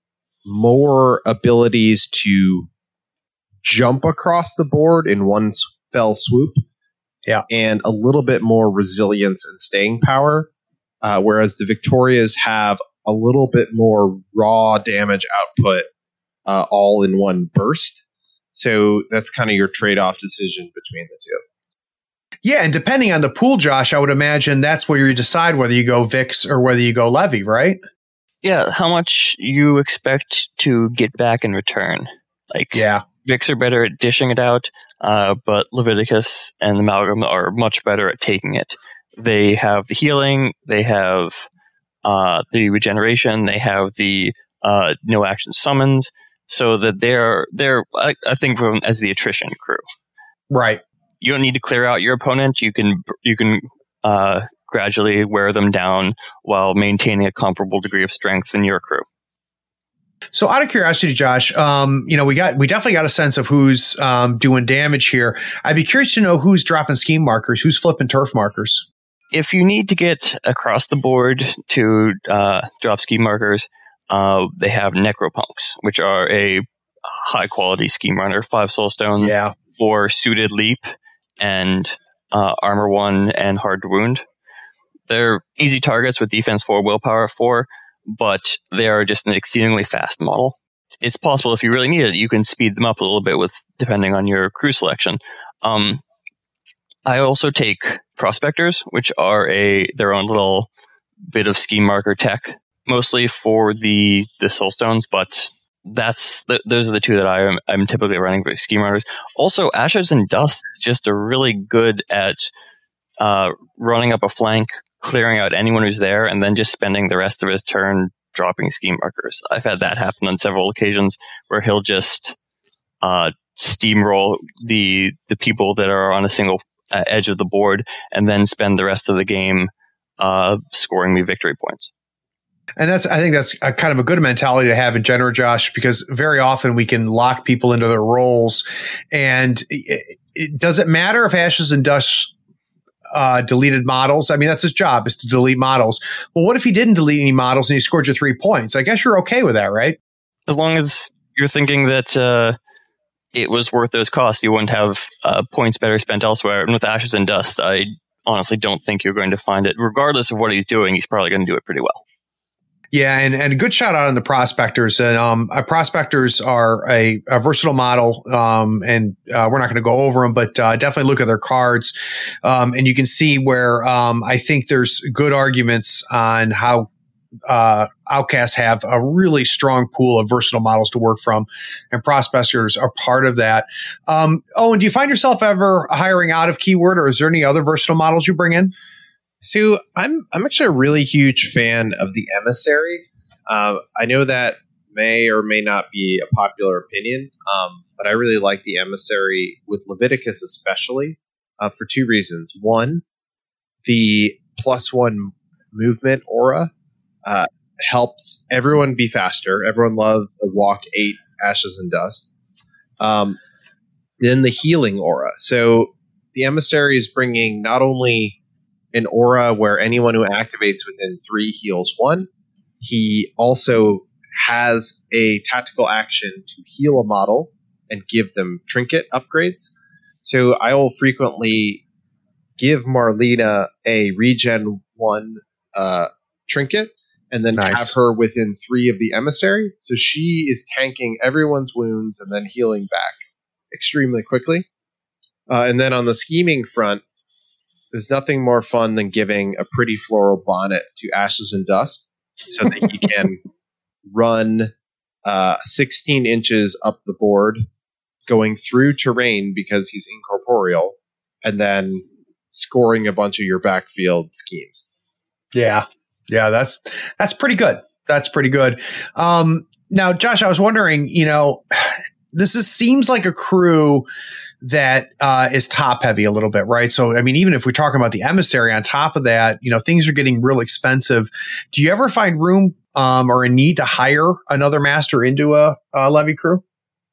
more abilities to jump across the board in one fell swoop. Yeah. And a little bit more resilience and staying power. Uh, whereas the Victorias have a little bit more raw damage output uh, all in one burst. So that's kind of your trade-off decision between the two. Yeah, and depending on the pool, Josh, I would imagine that's where you decide whether you go Vix or whether you go Levy, right? Yeah, how much you expect to get back in return. Like, yeah. Vix are better at dishing it out, uh, but Leviticus and Amalgam are much better at taking it. They have the healing, they have uh, the regeneration, they have the uh, no action summons, so that they're they're I, I think from as the attrition crew. Right. You don't need to clear out your opponent. You can you can uh, gradually wear them down while maintaining a comparable degree of strength in your crew. So out of curiosity, Josh, um, you know, we got we definitely got a sense of who's um, doing damage here. I'd be curious to know who's dropping scheme markers, who's flipping turf markers. If you need to get across the board to uh, drop scheme markers, uh, they have Necropunks, which are a high quality scheme runner, five soul stones yeah. for suited leap and uh, armor one and hard to wound. They're easy targets with defense four, willpower four. But they are just an exceedingly fast model. It's possible if you really need it, you can speed them up a little bit with depending on your crew selection. Um, I also take prospectors, which are a their own little bit of scheme marker tech, mostly for the the soul stones. But that's the, those are the two that I am I'm typically running for scheme markers. Also, Ashes and Dust just are really good at uh, running up a flank, clearing out anyone who's there, and then just spending the rest of his turn dropping scheme markers. I've had that happen on several occasions where he'll just uh, steamroll the the people that are on a single uh, edge of the board, and then spend the rest of the game uh, scoring me victory points. And that's, I think that's a kind of a good mentality to have in general, Josh, because very often we can lock people into their roles. And it, it, does it matter if Ashes and Dust Uh, deleted models? I mean, that's his job, is to delete models. Well, what if he didn't delete any models and he scored you three points? I guess you're okay with that, right? As long as you're thinking that uh, it was worth those costs, you wouldn't have uh, points better spent elsewhere. And with Ashes and Dust, I honestly don't think you're going to find it. Regardless of what he's doing, he's probably going to do it pretty well. Yeah, and, and a good shout out on the prospectors. And um, uh, prospectors are a, a versatile model, um, and uh, we're not going to go over them, but uh, definitely look at their cards, um, and you can see where um, I think there's good arguments on how uh, Outcasts have a really strong pool of versatile models to work from, and prospectors are part of that. Um, oh, and do you find yourself ever hiring out of keyword, or is there any other versatile models you bring in? So I'm I'm actually a really huge fan of the Emissary. Uh, I know that may or may not be a popular opinion, um, but I really like the Emissary with Leviticus especially uh, for two reasons. One, the plus one movement aura uh, helps everyone be faster. Everyone loves a walk eight Ashes and Dust. Um, then the healing aura. So the Emissary is bringing not only an aura where anyone who activates within three heals one. He also has a tactical action to heal a model and give them trinket upgrades. So I will frequently give Marlena a regen one uh, trinket and then nice. have her within three of the Emissary. So she is tanking everyone's wounds and then healing back extremely quickly. Uh, and then on the scheming front, there's nothing more fun than giving a pretty floral bonnet to Ashes and Dust so that he can run uh, sixteen inches up the board, going through terrain because he's incorporeal, and then scoring a bunch of your backfield schemes. Yeah. Yeah, that's that's pretty good. That's pretty good. Um, now, Josh, I was wondering, you know, this is, seems like a crew that uh, is top heavy a little bit, right? So, I mean, even if we're talking about the Emissary on top of that, you know, things are getting real expensive. Do you ever find room um, or a need to hire another master into a, a Levy crew?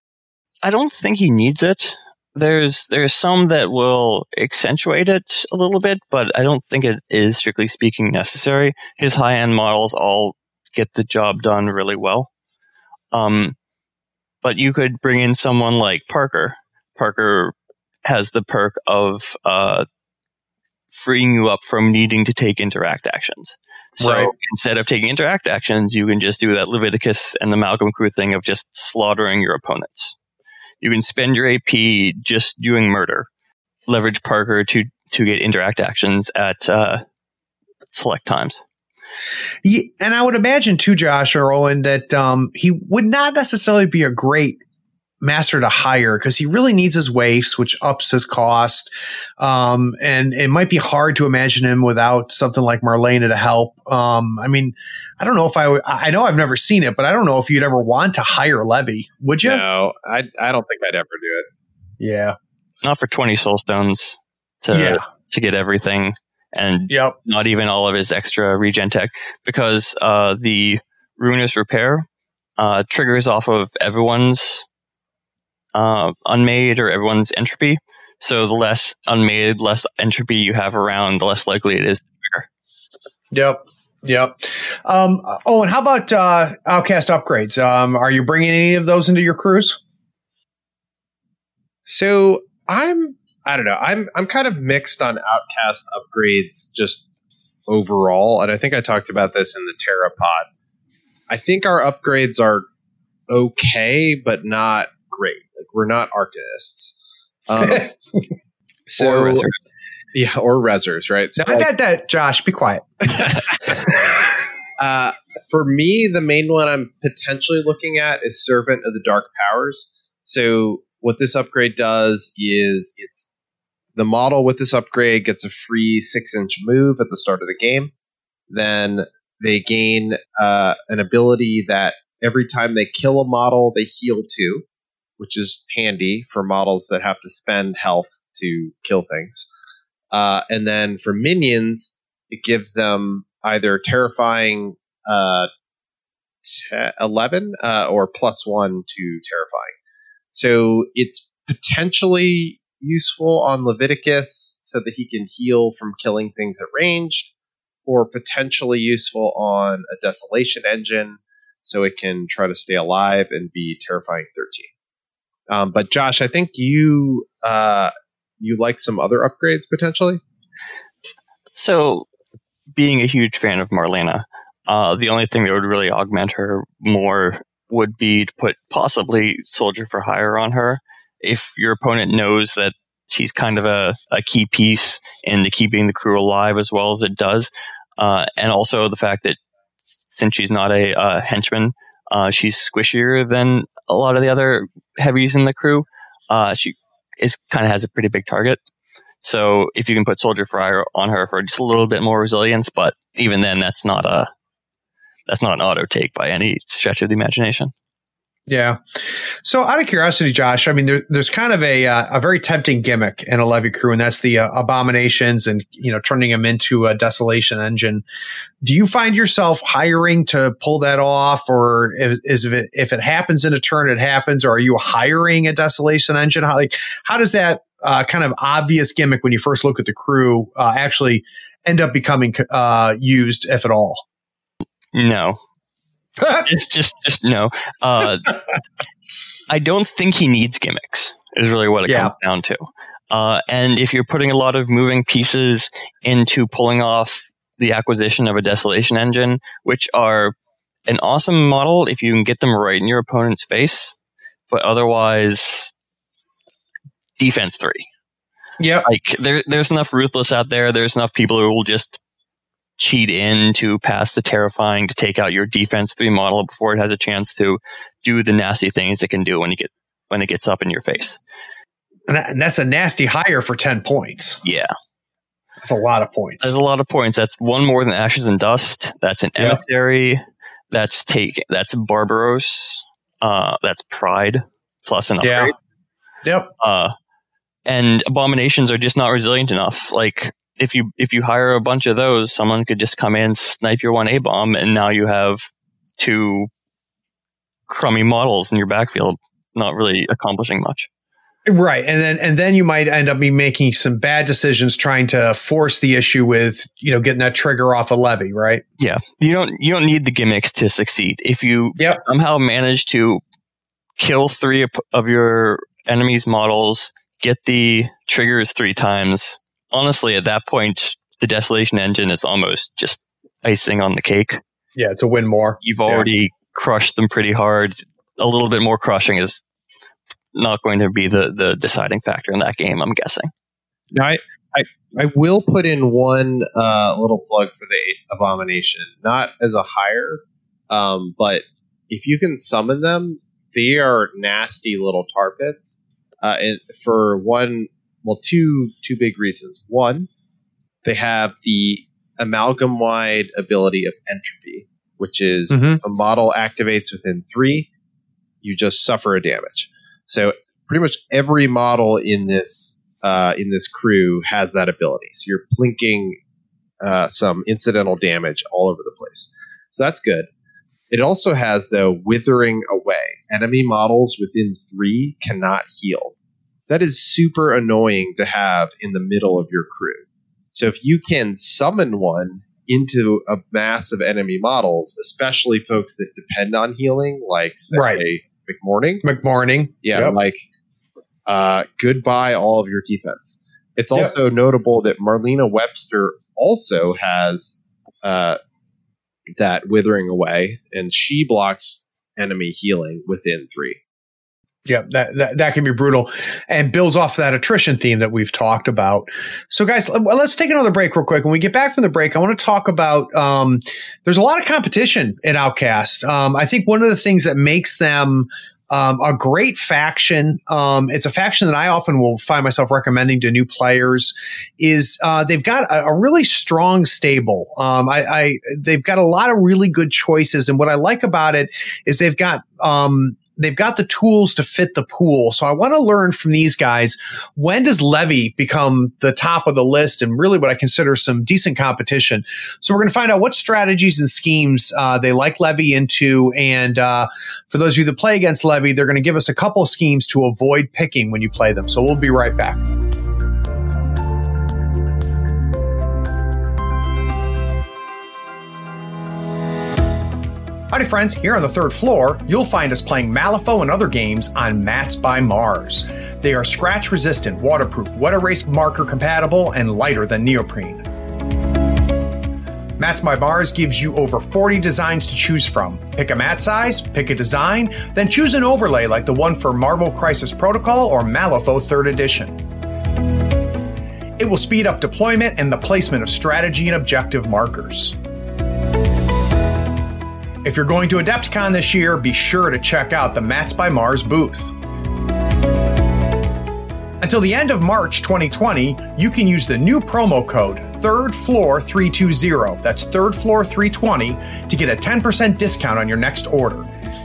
I don't think he needs it. There's there's some that will accentuate it a little bit, but I don't think it is, strictly speaking, necessary. His high-end models all get the job done really well. Um, but you could bring in someone like Parker. Parker has the perk of uh, freeing you up from needing to take interact actions. So Right. instead of taking interact actions, you can just do that Leviticus and the Malcolm crew thing of just slaughtering your opponents. You can spend your A P just doing murder. Leverage Parker to, to get interact actions at uh, select times. Yeah, and I would imagine too, Josh or Owen, that um, he would not necessarily be a great master to hire because he really needs his waifs, which ups his cost. Um, and it might be hard to imagine him without something like Marlena to help. Um, I mean, I don't know if I would, I know I've never seen it, but I don't know if you'd ever want to hire Levy. Would you? No, I I don't think I'd ever do it. Yeah. Not for twenty soul stones to Yeah. to get everything, and Yep. not even all of his extra regen tech, because uh, the Ruinous Repair uh, triggers off of everyone's uh, unmade or everyone's entropy. So the less unmade, less entropy you have around, the less likely it is to trigger. Yep. Yep. Um, oh, and how about uh, Outcast upgrades? Um, are you bringing any of those into your crews? So I'm I don't know. I'm I'm kind of mixed on Outcast upgrades just overall, and I think I talked about this in the Terra pod. I think our upgrades are okay, but not great. Like we're not Arcanists. Um, so Or Resurrect. yeah, or Rezzers, right? So Not that, that, Josh, be quiet. uh, for me, the main one I'm potentially looking at is Servant of the Dark Powers. So what this upgrade does is it's the model with this upgrade gets a free six inch move at the start of the game. Then they gain uh, an ability that every time they kill a model, they heal two, which is handy for models that have to spend health to kill things. Uh, and then for minions, it gives them either terrifying uh, t- eleven uh, or plus one to terrifying. So it's potentially useful on Leviticus so that he can heal from killing things at ranged, or potentially useful on a Desolation engine so it can try to stay alive and be terrifying thirteen. Um, but Josh, I think you uh, you like some other upgrades potentially. So, being a huge fan of Marlena, uh, the only thing that would really augment her more would be to put possibly Soldier for Hire on her. If your opponent knows that she's kind of a, a key piece in the keeping the crew alive as well as it does, uh, and also the fact that since she's not a uh, henchman, uh, she's squishier than a lot of the other heavies in the crew. Uh, she is kind of has a pretty big target. So if you can put Soldier for Hire on her for just a little bit more resilience, but even then, that's not a that's not an auto take by any stretch of the imagination. Yeah. So out of curiosity, Josh, I mean, there, there's kind of a uh, a very tempting gimmick in a Levy crew, and that's the uh, abominations and, you know, turning them into a Desolation engine. Do you find yourself hiring to pull that off, or is, is it, if it happens in a turn, it happens, or are you hiring a Desolation engine? How, like, how does that uh, kind of obvious gimmick when you first look at the crew uh, actually end up becoming uh, used, if at all? No. It's just, just no. Uh, I don't think he needs gimmicks, is really what it Yeah. comes down to. Uh, and if you're putting a lot of moving pieces into pulling off the acquisition of a Desolation engine, which are an awesome model if you can get them right in your opponent's face, but otherwise, defense three. Yeah. Like there, there's enough Ruthless out there. There's enough people who will just cheat in to pass the Terrifying to take out your defense three model before it has a chance to do the nasty things it can do when you get when it gets up in your face. And, that, and that's a nasty hire for ten points. Yeah, That's a lot of points. there's a lot of points. That's one more than Ashes and Dust. That's an Yep. Emissary. That's take. That's Barbaros. Uh, that's Pride plus an Yeah. upgrade. Yep. Uh, and Abominations are just not resilient enough. Like if you if you hire a bunch of those, someone could just come in, snipe your one A bomb, and now you have two crummy models in your backfield, not really accomplishing much. Right. And then and then you might end up be making some bad decisions trying to force the issue with, you know, getting that trigger off a levy, right? Yeah. You don't you don't need the gimmicks to succeed. If you yep. somehow manage to kill three of your enemies' models, get the triggers three times, honestly, at that point, the Desolation Engine is almost just icing on the cake. Yeah, it's a win more. You've already yeah. crushed them pretty hard. A little bit more crushing is not going to be the, the deciding factor in that game, I'm guessing. Now, I, I, I will put in one uh, little plug for the Abomination, not as a hire, um, but if you can summon them, they are nasty little tar pits. Uh, and for one, well, two two big reasons. One, they have the amalgam-wide ability of entropy, which is mm-hmm. a model activates within three, you just suffer a damage. So pretty much every model in this uh, in this crew has that ability. So you're plinking uh, some incidental damage all over the place. So that's good. It also has, though, Withering Away. Enemy models within three cannot heal. That is super annoying to have in the middle of your crew. So if you can summon one into a mass of enemy models, especially folks that depend on healing, like, say, right. McMorning. McMorning. Yeah, yep. like, uh, goodbye all of your defense. It's also yep. notable that Marlena Webster also has uh, that Withering Away, and she blocks enemy healing within three. Yeah, that, that that can be brutal and builds off that attrition theme that we've talked about. So, guys, let's take another break real quick. When we get back from the break, I want to talk about um, there's a lot of competition in Outcast. Um, I think one of the things that makes them um, a great faction, um, it's a faction that I often will find myself recommending to new players, is uh, they've got a, a really strong stable. Um, I, I they've got a lot of really good choices, and what I like about it is they've got um, They've got the tools to fit the pool. So I want to learn from these guys, when does Levy become the top of the list and really what I consider some decent competition? So we're going to find out what strategies and schemes uh, they like Levy into. And uh, for those of you that play against Levy, they're going to give us a couple of schemes to avoid picking when you play them. So we'll be right back. Howdy, friends. Here on the third floor, you'll find us playing Malifaux and other games on Mats by Mars. They are scratch-resistant, waterproof, wet erase marker compatible, and lighter than neoprene. Mats by Mars gives you over forty designs to choose from. Pick a mat size, pick a design, then choose an overlay like the one for Marvel Crisis Protocol or Malifaux third Edition. It will speed up deployment and the placement of strategy and objective markers. If you're going to Adepticon this year, be sure to check out the Mats by Mars booth. Until the end of March twenty twenty, you can use the new promo code third floor three twenty, that's third floor three twenty, to get a ten percent discount on your next order.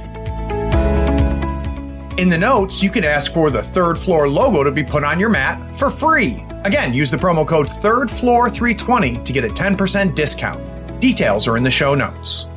In the notes, you can ask for the Third Floor logo to be put on your mat for free. Again, use the promo code third floor three twenty to get a ten percent discount. Details are in the show notes.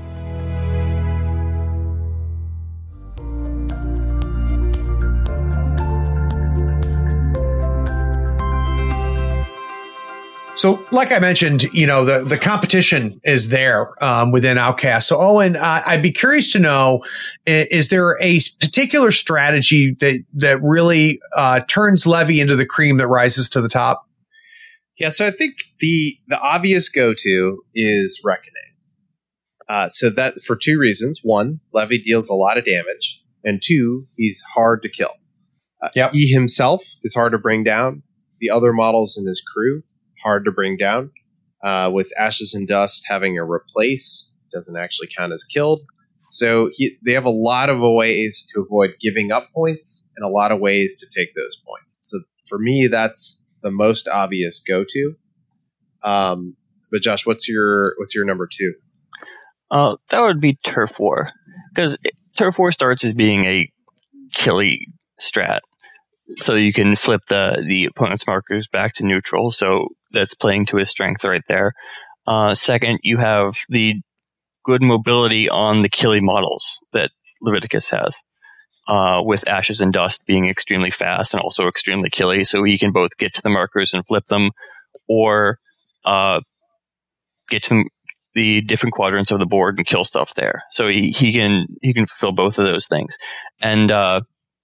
So, like I mentioned, you know, the, the competition is there um, within Outcast. So, Owen, uh, I'd be curious to know, is there a particular strategy that, that really uh, turns Levy into the cream that rises to the top? Yeah, so I think the the obvious go-to is Reckoning. Uh, so that for two reasons. One, Levy deals a lot of damage. And two, he's hard to kill. Uh, yep. He himself is hard to bring down. The other models in his crew, hard to bring down. Uh, with Ashes and Dust having a replace, doesn't actually count as killed. So he, they have a lot of ways to avoid giving up points and a lot of ways to take those points. So for me, that's the most obvious go-to. Um, but Josh, what's your what's your number two? Uh, that would be Turf War, because Turf War starts as being a killy strat. So you can flip the, the opponent's markers back to neutral. So that's playing to his strength right there. Uh, second, you have the good mobility on the killy models that Leviticus has. uh, with Ashes and Dust being extremely fast and also extremely killy. So he can both get to the markers and flip them, or uh, get to the different quadrants of the board and kill stuff there. So he, he can he can fulfill both of those things. And uh,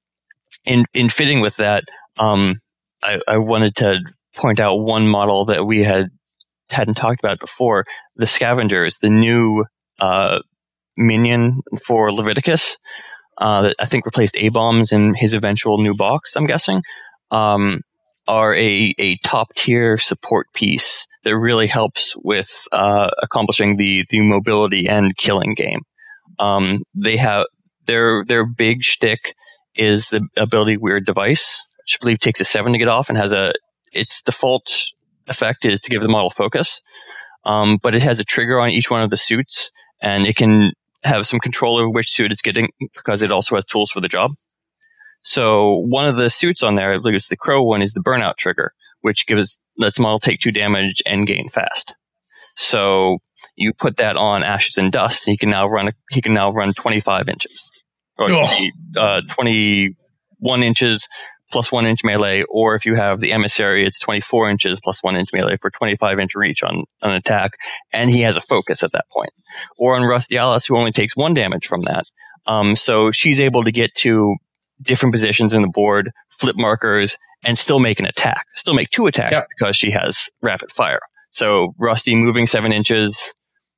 in in fitting with that, um, I, I wanted to point out one model that we had hadn't talked about before: the Scavengers, the new uh, minion for Leviticus uh, that I think replaced A-bombs in his eventual new box. I'm guessing. Um, are a, a top tier support piece that really helps with uh, accomplishing the the mobility and killing game. Um, they have their their big shtick is the ability Weird Device, which I believe takes a seven to get off and has a its default effect is to give the model focus, um, but it has a trigger on each one of the suits, and it can have some control over which suit it's getting because it also has tools for the job. So one of the suits on there, I believe it's the Crow one, is the burnout trigger, which gives lets model take two damage and gain fast. So you put that on Ashes and Dust, and he can now run. He can now run twenty-five inches, or uh, twenty-one inches plus one inch melee. Or if you have the Emissary, it's twenty-four inches plus one inch melee for twenty-five inch reach on an attack, and he has a focus at that point. Or on Rusty Alice, who only takes one damage from that. Um, so she's able to get to different positions in the board, flip markers, and still make an attack. Still make two attacks yep. because she has rapid fire. So Rusty moving seven inches,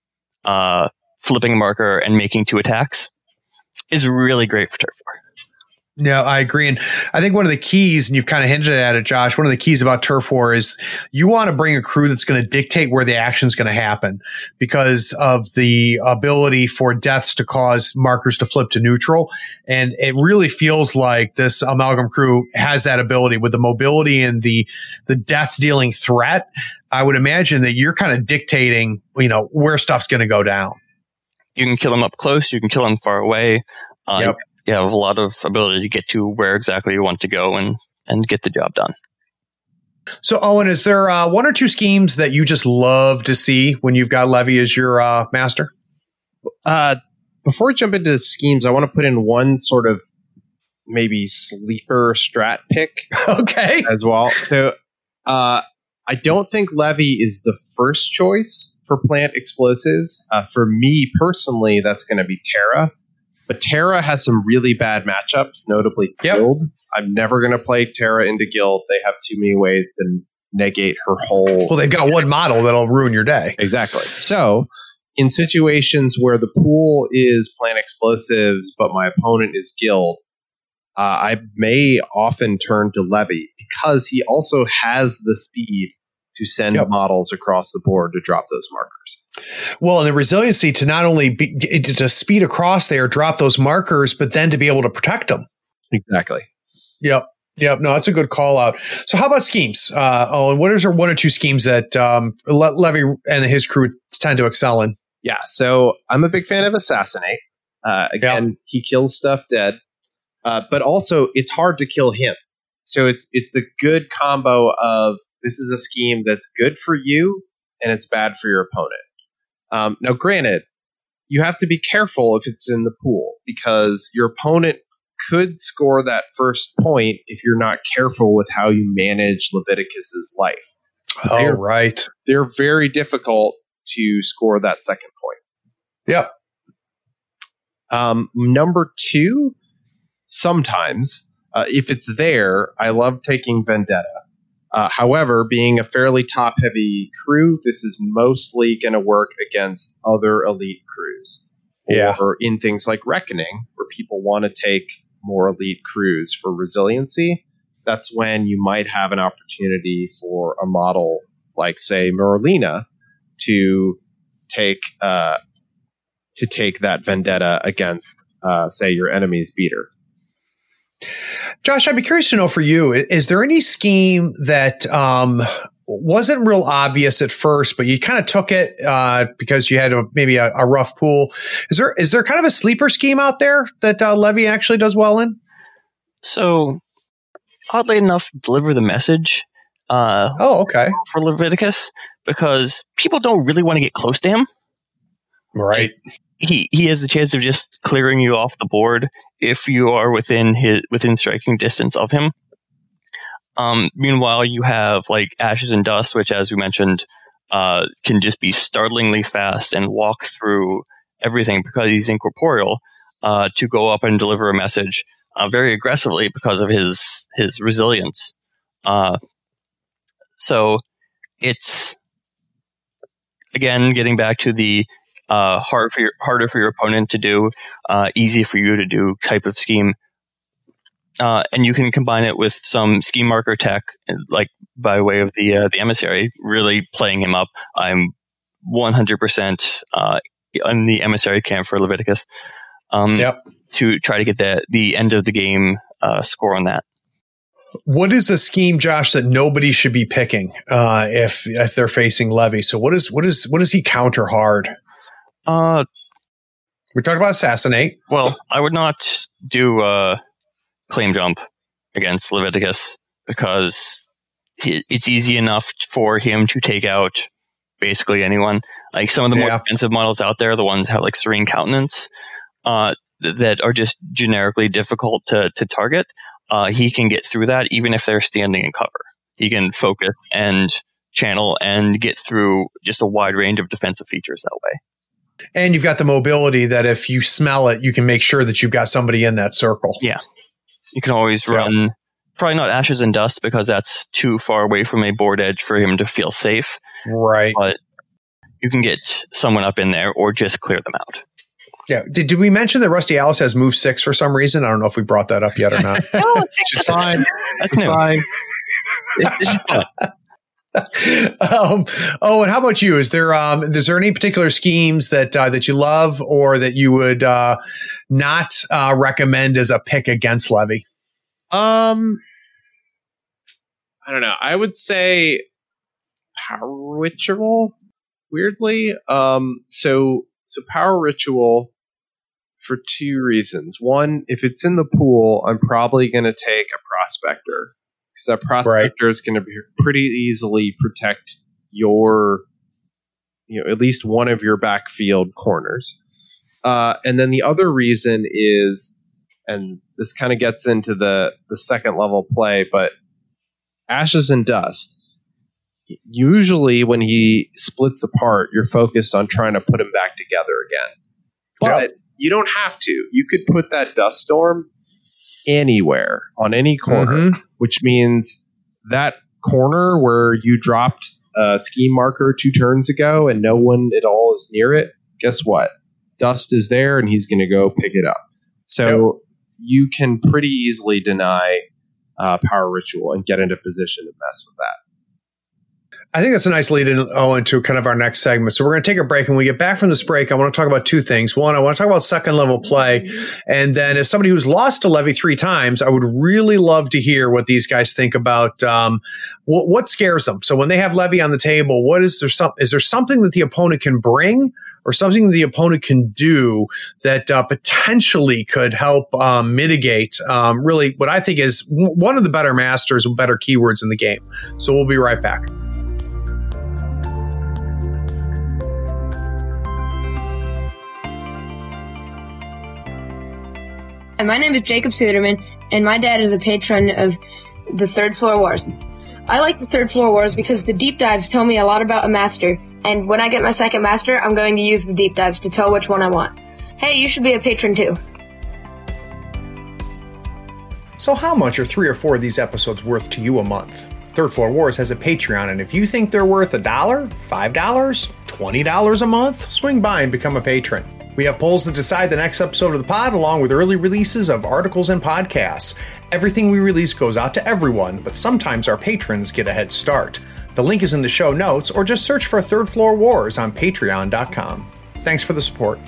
uh, flipping a marker, and making two attacks is really great for Turf War. No, I agree. And I think one of the keys, and you've kind of hinted at it, Josh, one of the keys about Turf War is you want to bring a crew that's going to dictate where the action is going to happen because of the ability for deaths to cause markers to flip to neutral. And it really feels like this Amalgam crew has that ability with the mobility and the, the death dealing threat. I would imagine that you're kind of dictating, you know, where stuff's going to go down. You can kill them up close. You can kill them far away. Um, yep. You have a lot of ability to get to where exactly you want to go and, and get the job done. So, Owen, is there uh, one or two schemes that you just love to see when you've got Levy as your uh, master? Uh, before we jump into the schemes, I want to put in one sort of maybe sleeper strat pick okay. as well. So uh, I don't think Levy is the first choice for plant explosives. Uh, for me personally, that's going to be Terra. But Terra has some really bad matchups, notably yep. Guild. I'm never going to play Terra into Guild. They have too many ways to negate her whole... Well, they've got one model that'll ruin your day. Exactly. So, in situations where the pool is plant explosives, but my opponent is Guild, uh, I may often turn to Levy because he also has the speed to send yep. models across the board to drop those markers. Well, and the resiliency to not only be, to speed across there, drop those markers, but then to be able to protect them. Exactly. Yep. Yep. No, that's a good call out. So how about schemes? Uh, oh, and what is there one or two schemes that um, Le- Levy and his crew tend to excel in? Yeah. So I'm a big fan of Assassinate. Uh, again, yep. he kills stuff dead, uh, but also it's hard to kill him. So it's it's the good combo of this is a scheme that's good for you and it's bad for your opponent. Um, now, granted, you have to be careful if it's in the pool because your opponent could score that first point if you're not careful with how you manage Leviticus's life. Oh, they're, right. They're very difficult to score that second point. Yep. Um, number two, sometimes. Uh, if it's there, I love taking Vendetta. Uh, however, being a fairly top-heavy crew, this is mostly going to work against other elite crews. Yeah. Or in things like Reckoning, where people want to take more elite crews for resiliency. That's when you might have an opportunity for a model like, say, Merlina to take uh, to take that Vendetta against, uh, say, your enemy's beater. Josh, I'd be curious to know for you, is there any scheme that um, wasn't real obvious at first, but you kind of took it uh, because you had a, maybe a, a rough pool? Is there is there kind of a sleeper scheme out there that uh, Levy actually does well in? So, oddly enough, Deliver the Message uh, oh, okay. for Leviticus, because people don't really want to get close to him. Right. He he has the chance of just clearing you off the board if you are within his within striking distance of him. Um, meanwhile, you have like Ashes and Dust, which, as we mentioned, uh, can just be startlingly fast and walk through everything because he's incorporeal, uh, to go up and deliver a message uh, very aggressively because of his his resilience. Uh, so it's again getting back to the uh, hard for your, harder for your opponent to do, uh, easy for you to do type of scheme. Uh, and you can combine it with some scheme marker tech, like by way of the uh, the emissary, really playing him up. I'm one hundred percent uh, in the emissary camp for Leviticus. Um, yep. To try to get the the end of the game uh, score on that. What is a scheme, Josh, that nobody should be picking uh, if if they're facing Levy? So what is what is what does he counter hard? Uh, we talked about assassinate. Well, I would not do. Uh, claim jump against Leviticus because he, it's easy enough for him to take out basically anyone. Like some of the more yeah. expensive models out there, the ones that have like Serene Countenance, uh, th- that are just generically difficult to, to target. Uh, he can get through that even if they're standing in cover. He can focus and channel and get through just a wide range of defensive features that way. And you've got the mobility that if you smell it, you can make sure that you've got somebody in that circle. Yeah. You can always run, yeah. probably not Ashes and Dust because that's too far away from a board edge for him to feel safe. Right. But you can get someone up in there or just clear them out. Yeah. Did, did we mention that Rusty Alice has move six for some reason? I don't know if we brought that up yet or not. No, it's fine. That's new. Fine. um, oh, and how about you? Is there um, is there any particular schemes that uh, that you love or that you would uh, not uh, recommend as a pick against Levy? Um, I don't know. I would say Power Ritual. Weirdly, um, so so Power Ritual for two reasons. One, if it's in the pool, I'm probably going to take a Prospector. Because that Prospector right. is going to be pretty easily protect your, you know, at least one of your backfield corners. Uh, and then the other reason is, and this kind of gets into the, the second level play, but Ashes and Dust, usually when he splits apart, you're focused on trying to put him back together again. But yep. you don't have to. You could put that Dust Storm anywhere on any corner, mm-hmm. which means that corner where you dropped a scheme marker two turns ago and no one at all is near it, guess what? Dust is there and he's going to go pick it up. So yep. you can pretty easily deny uh, Power Ritual and get into position to mess with that. I think that's a nice lead in oh, into kind of our next segment. So we're going to take a break. And when we get back from this break, I want to talk about two things. One, I want to talk about second level play. And then as somebody who's lost to Levy three times, I would really love to hear what these guys think about um, what, what scares them. So when they have Levy on the table, what is there some, is there something that the opponent can bring or something that the opponent can do that uh, potentially could help um, mitigate um, really what I think is w- one of the better masters with better keywords in the game. So we'll be right back. My name is Jacob Suderman, and my dad is a patron of the Third Floor Wars. I like the Third Floor Wars because the deep dives tell me a lot about a master, and when I get my second master, I'm going to use the deep dives to tell which one I want. Hey, you should be a patron too. So how much are three or four of these episodes worth to you a month? Third Floor Wars has a Patreon, and if you think they're worth a dollar, five dollars, twenty dollars a month, swing by and become a patron. We have polls to decide the next episode of the pod, along with early releases of articles and podcasts. Everything we release goes out to everyone, but sometimes our patrons get a head start. The link is in the show notes, or just search for Third Floor Wars on patreon dot com. Thanks for the support.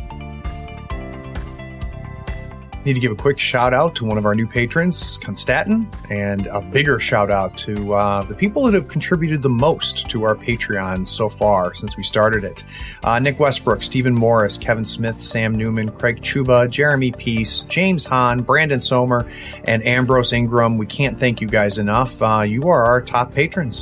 Need to give a quick shout out to one of our new patrons, Constantin, and a bigger shout out to uh, the people that have contributed the most to our Patreon so far since we started it. Uh, Nick Westbrook, Stephen Morris, Kevin Smith, Sam Newman, Craig Chuba, Jeremy Peace, James Hahn, Brandon Somer, and Ambrose Ingram. We can't thank you guys enough. Uh, you are our top patrons.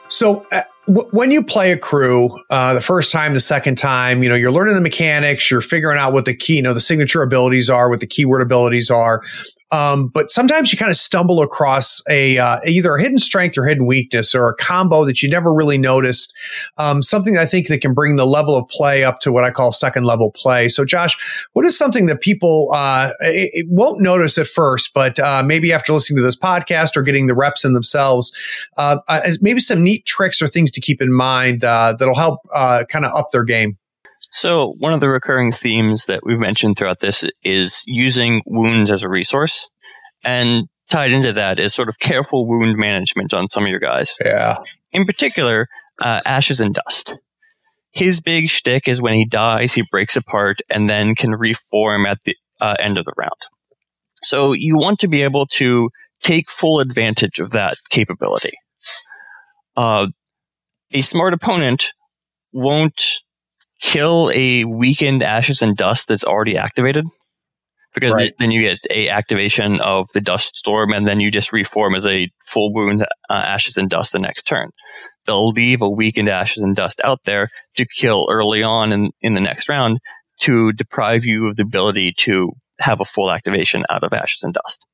So uh, w- when you play a crew, uh, the first time, the second time, you know, you're learning the mechanics, you're figuring out what the key, you know, the signature abilities are, what the keyword abilities are. Um, but sometimes you kind of stumble across a uh, either a hidden strength or hidden weakness or a combo that you never really noticed. Um, something that I think that can bring the level of play up to what I call second level play. So, Josh, what is something that people uh, it, it won't notice at first, but uh, maybe after listening to this podcast or getting the reps in themselves, uh, uh, maybe some neat tricks or things to keep in mind uh, that'll help uh, kind of up their game? So one of the recurring themes that we've mentioned throughout this is using wounds as a resource. And tied into that is sort of careful wound management on some of your guys. Yeah. In particular, uh, Ashes and Dust. His big shtick is when he dies, he breaks apart and then can reform at the uh, end of the round. So you want to be able to take full advantage of that capability. Uh, a smart opponent won't kill a weakened Ashes and Dust that's already activated, because right. th- then you get a activation of the Dust Storm, and then you just reform as a full wound uh, Ashes and Dust the next turn. They'll leave a weakened Ashes and Dust out there to kill early on in, in the next round to deprive you of the ability to have a full activation out of Ashes and Dust.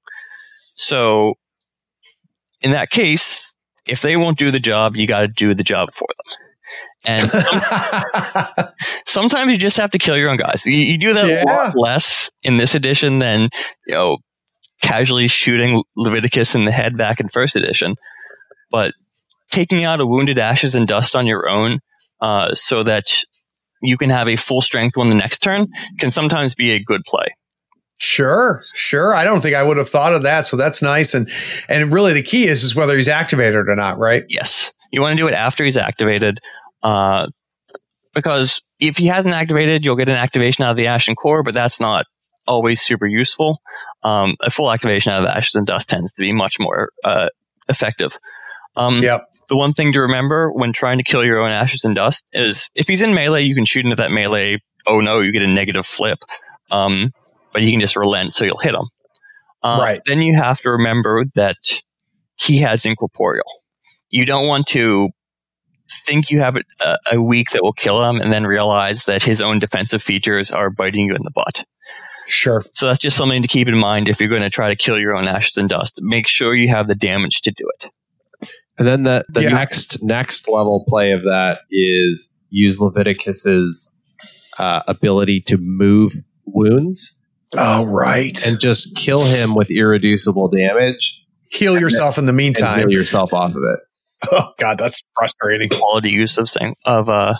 So in that case, if they won't do the job, you got to do the job for them. And some, sometimes you just have to kill your own guys. You, you do that yeah. a lot less in this edition than, you know, casually shooting Leviticus in the head back in first edition. But taking out a wounded Ashes and Dust on your own, uh, so that you can have a full strength one the next turn, can sometimes be a good play. Sure, sure. I don't think I would have thought of that. So that's nice. And and really the key is is whether he's activated or not, right? Yes. You want to do it after he's activated. Uh, because if he hasn't activated, you'll get an activation out of the Ashen Core, but that's not always super useful. Um, a full activation out of Ashes and Dust tends to be much more uh, effective. Um, yep. The one thing to remember when trying to kill your own Ashes and Dust is if he's in melee, you can shoot into that melee. Oh no, you get a negative flip. Um, but you can just relent, so you'll hit him. Uh, right. Then you have to remember that he has Incorporeal. You don't want to think you have a, a weak that will kill him and then realize that his own defensive features are biting you in the butt. Sure. So that's just something to keep in mind if you're going to try to kill your own Ashes and Dust. Make sure you have the damage to do it. And then the, the yeah. next next level play of that is use Leviticus's uh, ability to move wounds. Oh, right. And just kill him with irreducible damage. Heal yourself in the meantime. And heal yourself off of it. Oh, God, that's frustrating. Quality use of sang- of uh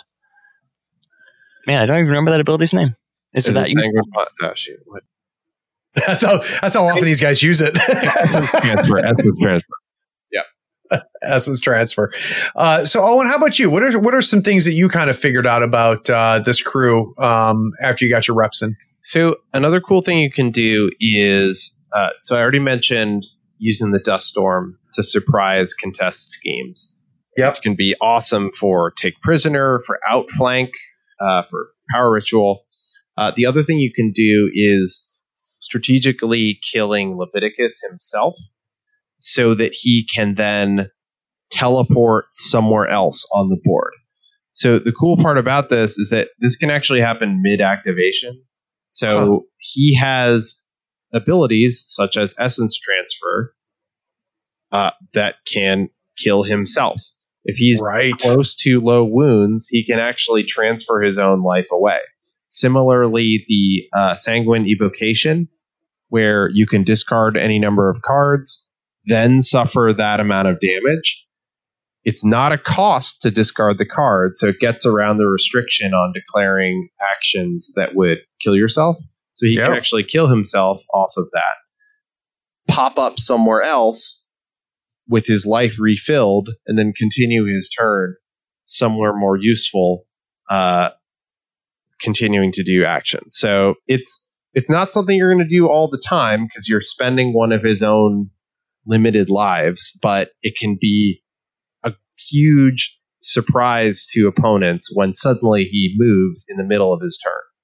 man, I don't even remember that ability's name. Is, is it that you? Oh, shoot. What? That's how that's how often these guys use it. Essence transfer. Essence transfer. Yeah. Essence transfer. Uh, so, Owen, how about you? What are what are some things that you kind of figured out about uh, this crew um, after you got your reps in? So another cool thing you can do is, uh, so I already mentioned using the Dust Storm to surprise contest schemes. Yep. Which can be awesome for Take Prisoner, for Outflank, uh, for Power Ritual. Uh, the other thing you can do is strategically killing Leviticus himself so that he can then teleport somewhere else on the board. So the cool part about this is that this can actually happen mid-activation. So huh. he has abilities such as Essence Transfer uh, that can kill himself. If he's right. close to low wounds, he can actually transfer his own life away. Similarly, the uh, Sanguine Evocation, where you can discard any number of cards, then suffer that amount of damage. It's not a cost to discard the card, so it gets around the restriction on declaring actions that would kill yourself. So he yep. can actually kill himself off of that. Pop up somewhere else with his life refilled, and then continue his turn somewhere more useful, uh, continuing to do actions. So it's it's not something you're going to do all the time because you're spending one of his own limited lives, but it can be a huge surprise to opponents when suddenly he moves in the middle of his turn.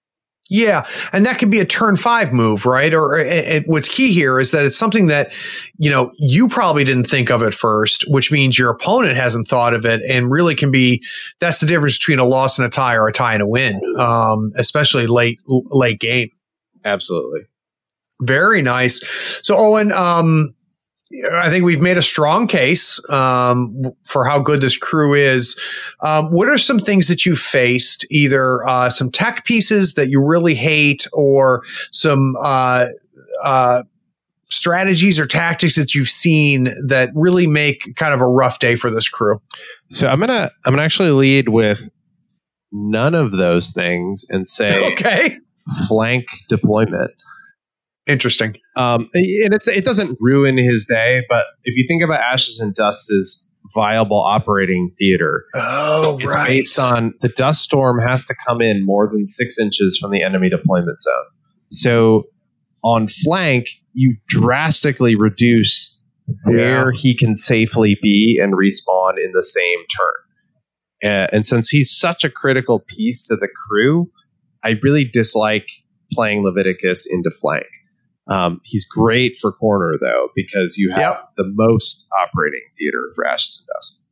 Yeah, and that could be a turn five move, right? Or it, it, what's key here is that it's something that, you know, you probably didn't think of at first, which means your opponent hasn't thought of it, and really can be, that's the difference between a loss and a tie or a tie and a win, um, especially late late game. Absolutely. Very nice. So, Owen, um, I think we've made a strong case um, for how good this crew is. Um, what are some things that you faced, either uh, some tech pieces that you really hate, or some uh, uh, strategies or tactics that you've seen that really make kind of a rough day for this crew? So I'm gonna I'm gonna actually lead with none of those things and say okay, flank deployment. Interesting. Um, and it's, it doesn't ruin his day, but if you think about Ashes and Dust's viable operating theater, oh, it's right. based on the dust storm has to come in more than six inches from the enemy deployment zone. So on flank, you drastically reduce where Yeah. he can safely be and respawn in the same turn. Uh, and since he's such a critical piece to the crew, I really dislike playing Leviticus into flank. Um, he's great for corner, though, because you have Yep. the most operating theater for Ashes and Dust.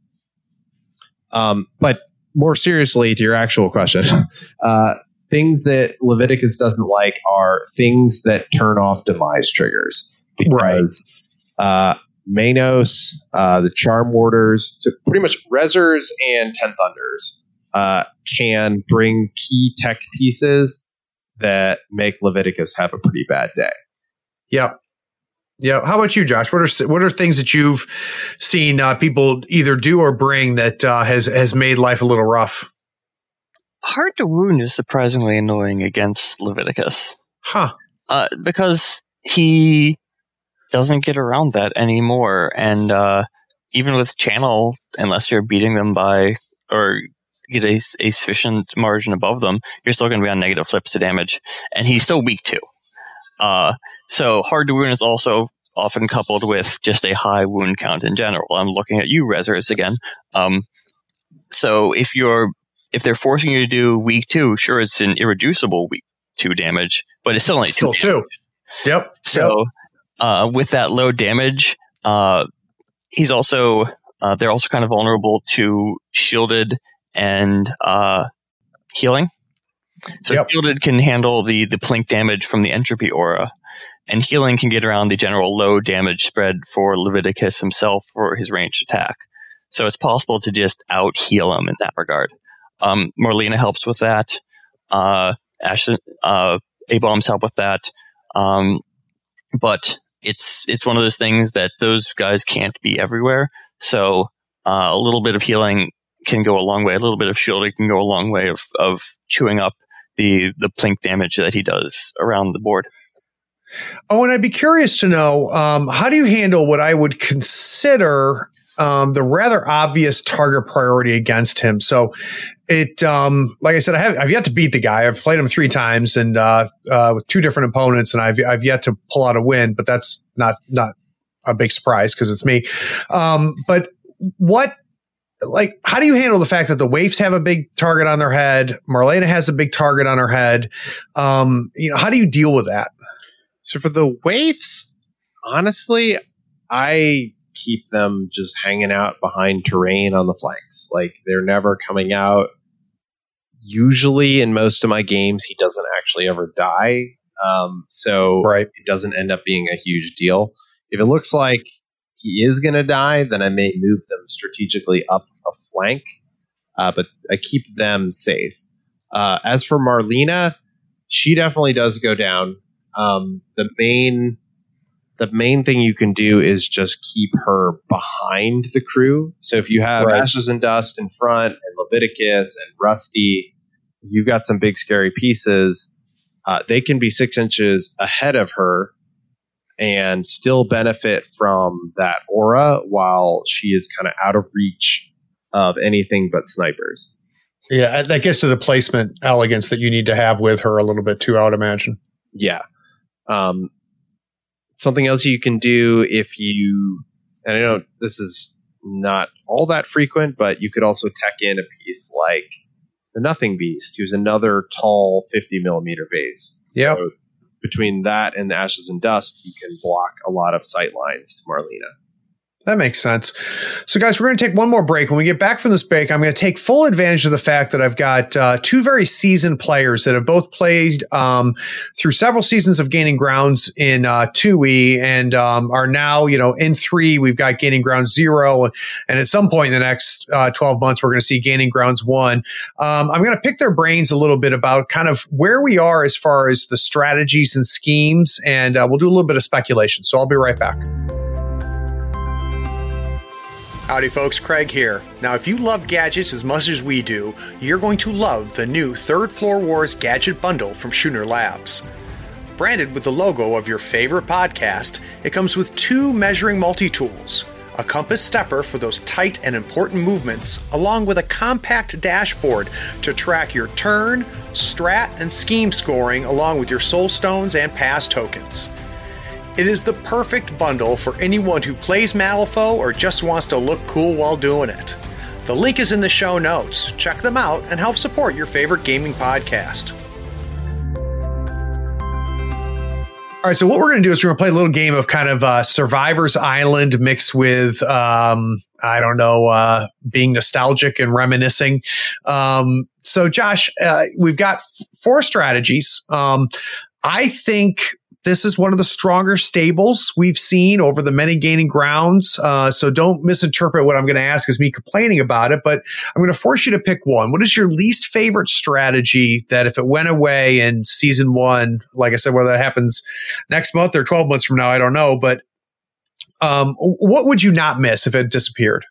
Um, but more seriously, to your actual question, uh, things that Leviticus doesn't like are things that turn off demise triggers. Because uh, Manos, uh, the Charm Warders, so pretty much Rezzers and Ten Thunders uh, can bring key tech pieces that make Leviticus have a pretty bad day. Yep. Yeah. How about you, Josh? What are what are things that you've seen uh, people either do or bring that uh, has has made life a little rough? Hard to Wound is surprisingly annoying against Leviticus. Huh. Uh, because he doesn't get around that anymore. And uh, even with Channel, unless you're beating them by or get a, a sufficient margin above them, you're still going to be on negative flips to damage. And he's still weak too. Uh, so Hard to Wound is also often coupled with just a high wound count in general. I'm looking at you, Rezzers, again. Um, so if you're if they're forcing you to do weak two, sure, it's an irreducible weak two damage, but it's still only Still two. two. Damage. Yep. So yep. Uh, with that low damage, uh, he's also uh, they're also kind of vulnerable to shielded and uh, healing. So Yep. shielded can handle the the plink damage from the entropy aura, and healing can get around the general low damage spread for Leviticus himself for his ranged attack. So it's possible to just out heal him in that regard. Um, Marlena helps with that. Uh, Ash, uh, A-bombs help with that. Um, but it's it's one of those things that those guys can't be everywhere. So uh, a little bit of healing can go a long way. A little bit of shielding can go a long way of of chewing up the the plink damage that he does around the board. Oh, and I'd be curious to know, um, how do you handle what I would consider um, the rather obvious target priority against him? So it, um, like I said, I have, I've yet to beat the guy. I've played him three times and uh, uh, with two different opponents, and I've I've yet to pull out a win, but that's not not a big surprise because it's me. Um, but what, like, how do you handle the fact that the Waifs have a big target on their head? Marlena has a big target on her head. Um, you know, how do you deal with that? So for the Waifs, honestly, I keep them just hanging out behind terrain on the flanks. Like, they're never coming out. Usually in most of my games, he doesn't actually ever die. Um, so Right. it doesn't end up being a huge deal. If it looks like he is going to die, then I may move them strategically up a flank. Uh, but I keep them safe. Uh, as for Marlena, she definitely does go down. Um, the main, the main thing you can do is just keep her behind the crew. So if you have Right. Ashes and Dust in front and Leviticus and Rusty, you've got some big scary pieces. Uh, they can be six inches ahead of her and still benefit from that aura while she is kind of out of reach of anything but snipers. Yeah, that gets to the placement elegance that you need to have with her a little bit too, I would imagine. Yeah. Um, something else you can do if you, and I know this is not all that frequent, but you could also tech in a piece like the Nothing Beast, who's another tall fifty millimeter base. So yep. between that and the Ashes and Dust, you can block a lot of sight lines to Marlena. That makes sense. So, guys, we're going to take one more break. When we get back from this break, I'm going to take full advantage of the fact that I've got uh, two very seasoned players that have both played um, through several seasons of Gaining Grounds in uh, two E and um, are now, you know, in three. We've got Gaining Grounds Zero, and at some point in the next uh, twelve months, we're going to see Gaining Grounds One. Um, I'm going to pick their brains a little bit about kind of where we are as far as the strategies and schemes, and uh, we'll do a little bit of speculation. So, I'll be right back. Howdy folks, Craig here. Now if you love gadgets as much as we do, you're going to love the new Third Floor Wars Gadget Bundle from Schooner Labs. Branded with the logo of your favorite podcast, it comes with two measuring multi-tools, a compass stepper for those tight and important movements, along with a compact dashboard to track your turn, strat, and scheme scoring along with your soul stones and pass tokens. It is the perfect bundle for anyone who plays Malifaux or just wants to look cool while doing it. The link is in the show notes. Check them out and help support your favorite gaming podcast. All right, so what we're going to do is we're going to play a little game of kind of uh, Survivor's Island mixed with, um, I don't know, uh, being nostalgic and reminiscing. Um, so, Josh, uh, we've got f- four strategies. Um, I think this is one of the stronger stables we've seen over the many Gaining Grounds. Uh, so don't misinterpret what I'm going to ask as me complaining about it, but I'm going to force you to pick one. What is your least favorite strategy that if it went away in season one, like I said, whether that happens next month or twelve months from now, I don't know, but um, what would you not miss if it disappeared?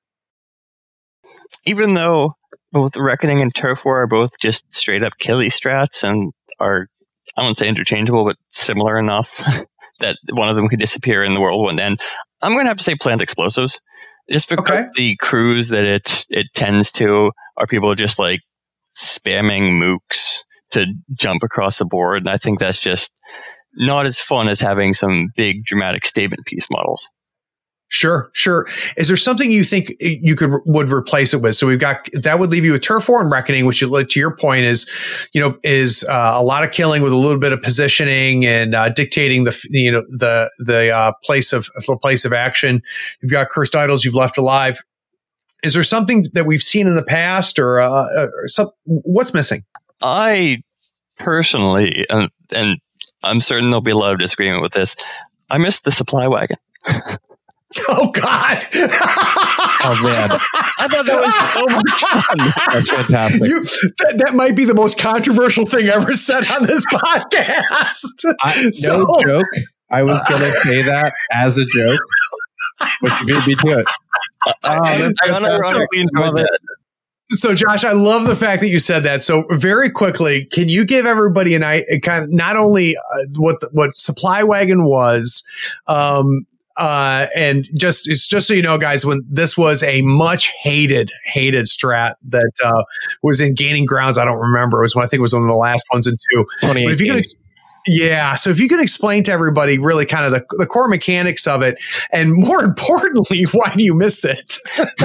Even though both Reckoning and Turf War are both just straight up killy strats and are, I won't say interchangeable, but similar enough that one of them could disappear and the world wouldn't end. I'm going to have to say plant explosives. Just because okay. the crews that it it tends to are people just like spamming mooks to jump across the board. And I think that's just not as fun as having some big dramatic statement piece models. Sure, sure. Is there something you think you could would replace it with? So we've got that would leave you with Turf War and Reckoning, which to your point is, you know, is uh, a lot of killing with a little bit of positioning and uh, dictating the you know the the uh, place of the place of action. You've got Cursed Idols you've left alive. Is there something that we've seen in the past, or, uh, or some, what's missing? I personally, and, and I'm certain there'll be a lot of disagreement with this, I missed the supply wagon. Oh, God. Oh, man. I thought that was so much fun. That's fantastic. You, that, that might be the most controversial thing ever said on this podcast. I, so, no joke. I was going to say that as a joke, but you beat me to it. Oh, I unironically enjoyed that. So, Josh, I love the fact that you said that. So, very quickly, can you give everybody an idea, kind of not only uh, what the, what Supply Wagon was, um, Uh, and just, it's just so you know, guys, when this was a much hated, hated strat that, uh, was in Gaining Grounds. I don't remember. It was one, I think it was one of the last ones in two. But if you can, yeah. So if you can explain to everybody really kind of the, the core mechanics of it, and more importantly, why do you miss it?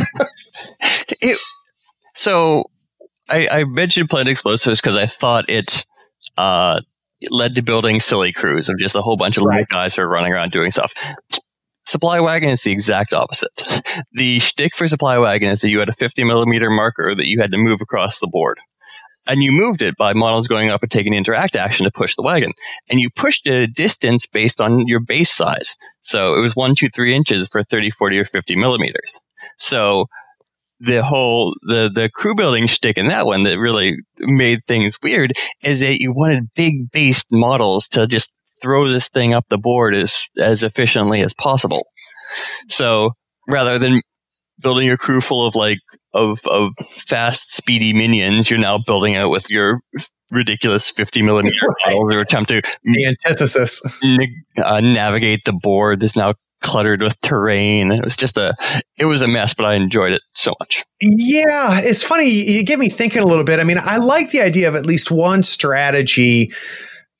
it so I, I mentioned Plant Explosives because I thought it, uh, it led to building silly crews of just a whole bunch of little right. guys who are running around doing stuff. Supply Wagon is the exact opposite. The shtick for Supply Wagon is that you had a fifty millimeter marker that you had to move across the board. And you moved it by models going up and taking the interact action to push the wagon. And you pushed it a distance based on your base size. So it was one, two, three inches for thirty, forty, or fifty millimeters. So the whole, the, the crew building shtick in that one that really made things weird is that you wanted big based models to just throw this thing up the board as, as efficiently as possible. So rather than building a crew full of like, of, of fast, speedy minions, you're now building out with your ridiculous fifty millimeter models or attempt to the antithesis, uh, navigate the board that's now cluttered with terrain. It was just a, it was a mess, but I enjoyed it so much. Yeah. It's funny. You get me thinking a little bit. I mean, I like the idea of at least one strategy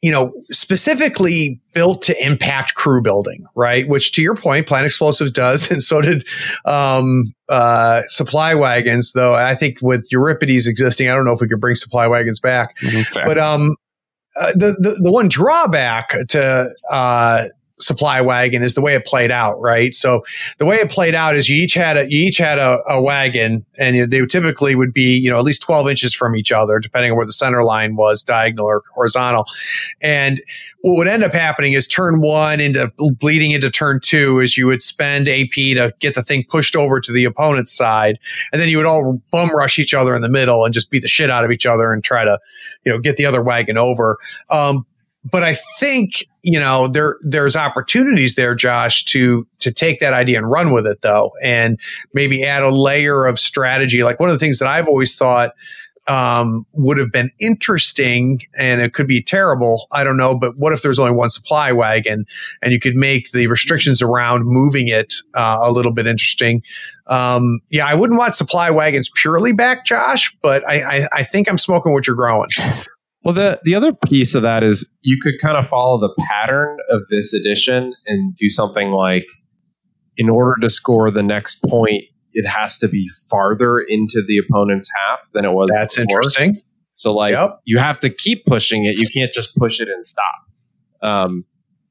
you know, specifically built to impact crew building, right? Which, to your point, Plant Explosives does, and so did um, uh, Supply Wagons. Though I think with Euripides existing, I don't know if we could bring Supply Wagons back. Mm-hmm, but um, uh, the, the the one drawback to uh, Supply Wagon is the way it played out, right? So the way it played out is you each had a you each had a, a wagon, and they typically would be, you know, at least twelve inches from each other, depending on where the center line was, diagonal or horizontal. And what would end up happening is turn one into bleeding into turn two is you would spend A P to get the thing pushed over to the opponent's side, and then you would all bum rush each other in the middle and just beat the shit out of each other and try to, you know, get the other wagon over. Um, But I think, you know, there there's opportunities there, Josh, to to take that idea and run with it, though, and maybe add a layer of strategy. Like one of the things that I've always thought um, would have been interesting, and it could be terrible, I don't know, but what if there's only one supply wagon and you could make the restrictions around moving it uh, a little bit interesting? Um, yeah, I wouldn't want supply wagons purely back, Josh, but I, I, I think I'm smoking what you're growing. Well, the, the other piece of that is you could kind of follow the pattern of this edition and do something like, in order to score the next point, it has to be farther into the opponent's half than it was That's before. Interesting. So, like, yep. you have to keep pushing it. You can't just push it and stop. Um,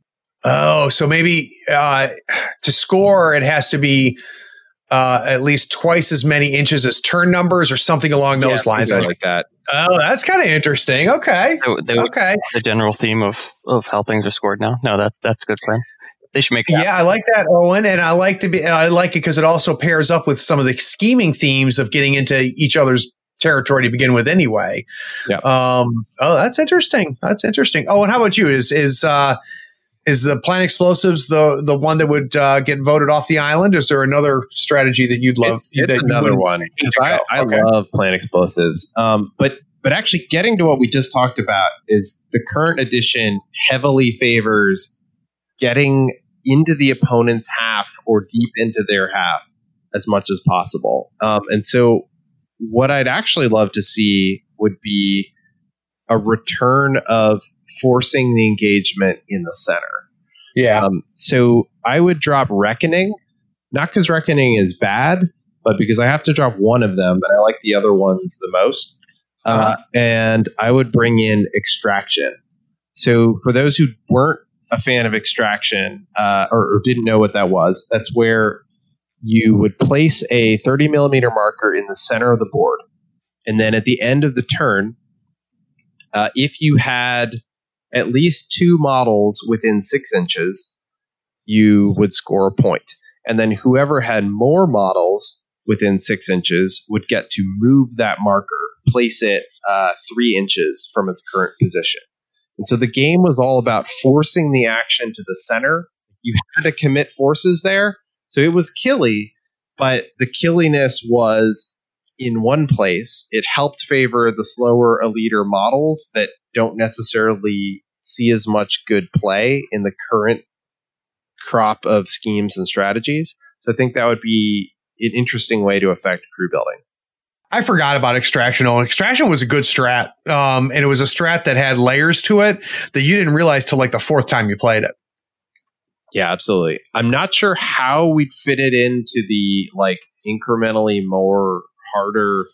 oh, so maybe uh, to score, it has to be uh, at least twice as many inches as turn numbers or something along those yeah, lines. something like that. Oh, that's kind of interesting. Okay. They, they okay. The general theme of, of how things are scored now. No, that that's a good plan. They should make that. Yeah, I like that, Owen, and I like the and I like it because it also pairs up with some of the scheming themes of getting into each other's territory to begin with, anyway. Yeah. Um. Oh, that's interesting. That's interesting. Oh, and how about you? Is is uh is the Plant Explosives the the one that would uh, get voted off the island? Is there another strategy that you'd love? It's, it's that another one. I, I okay. love Plant Explosives. Um, but but actually, getting to what we just talked about is the current edition heavily favors getting into the opponent's half or deep into their half as much as possible. Um, and so what I'd actually love to see would be a return of forcing the engagement in the center. Yeah. Um, so I would drop Reckoning, not because Reckoning is bad, but because I have to drop one of them, and I like the other ones the most. Uh, uh-huh. And I would bring in Extraction. So for those who weren't a fan of Extraction uh, or, or didn't know what that was, that's where you would place a thirty millimeter marker in the center of the board. And then at the end of the turn, uh, if you had at least two models within six inches, you would score a point. And then whoever had more models within six inches would get to move that marker, place it uh, three inches from its current position. And so the game was all about forcing the action to the center. You had to commit forces there. So it was killy, but the killiness was in one place. It helped favor the slower eliter models that don't necessarily see as much good play in the current crop of schemes and strategies. So I think that would be an interesting way to affect crew building. I forgot about Extraction. Oh, Extraction was a good strat. Um, and it was a strat that had layers to it that you didn't realize till like the fourth time you played it. Yeah, absolutely. I'm not sure how we'd fit it into the like incrementally more harder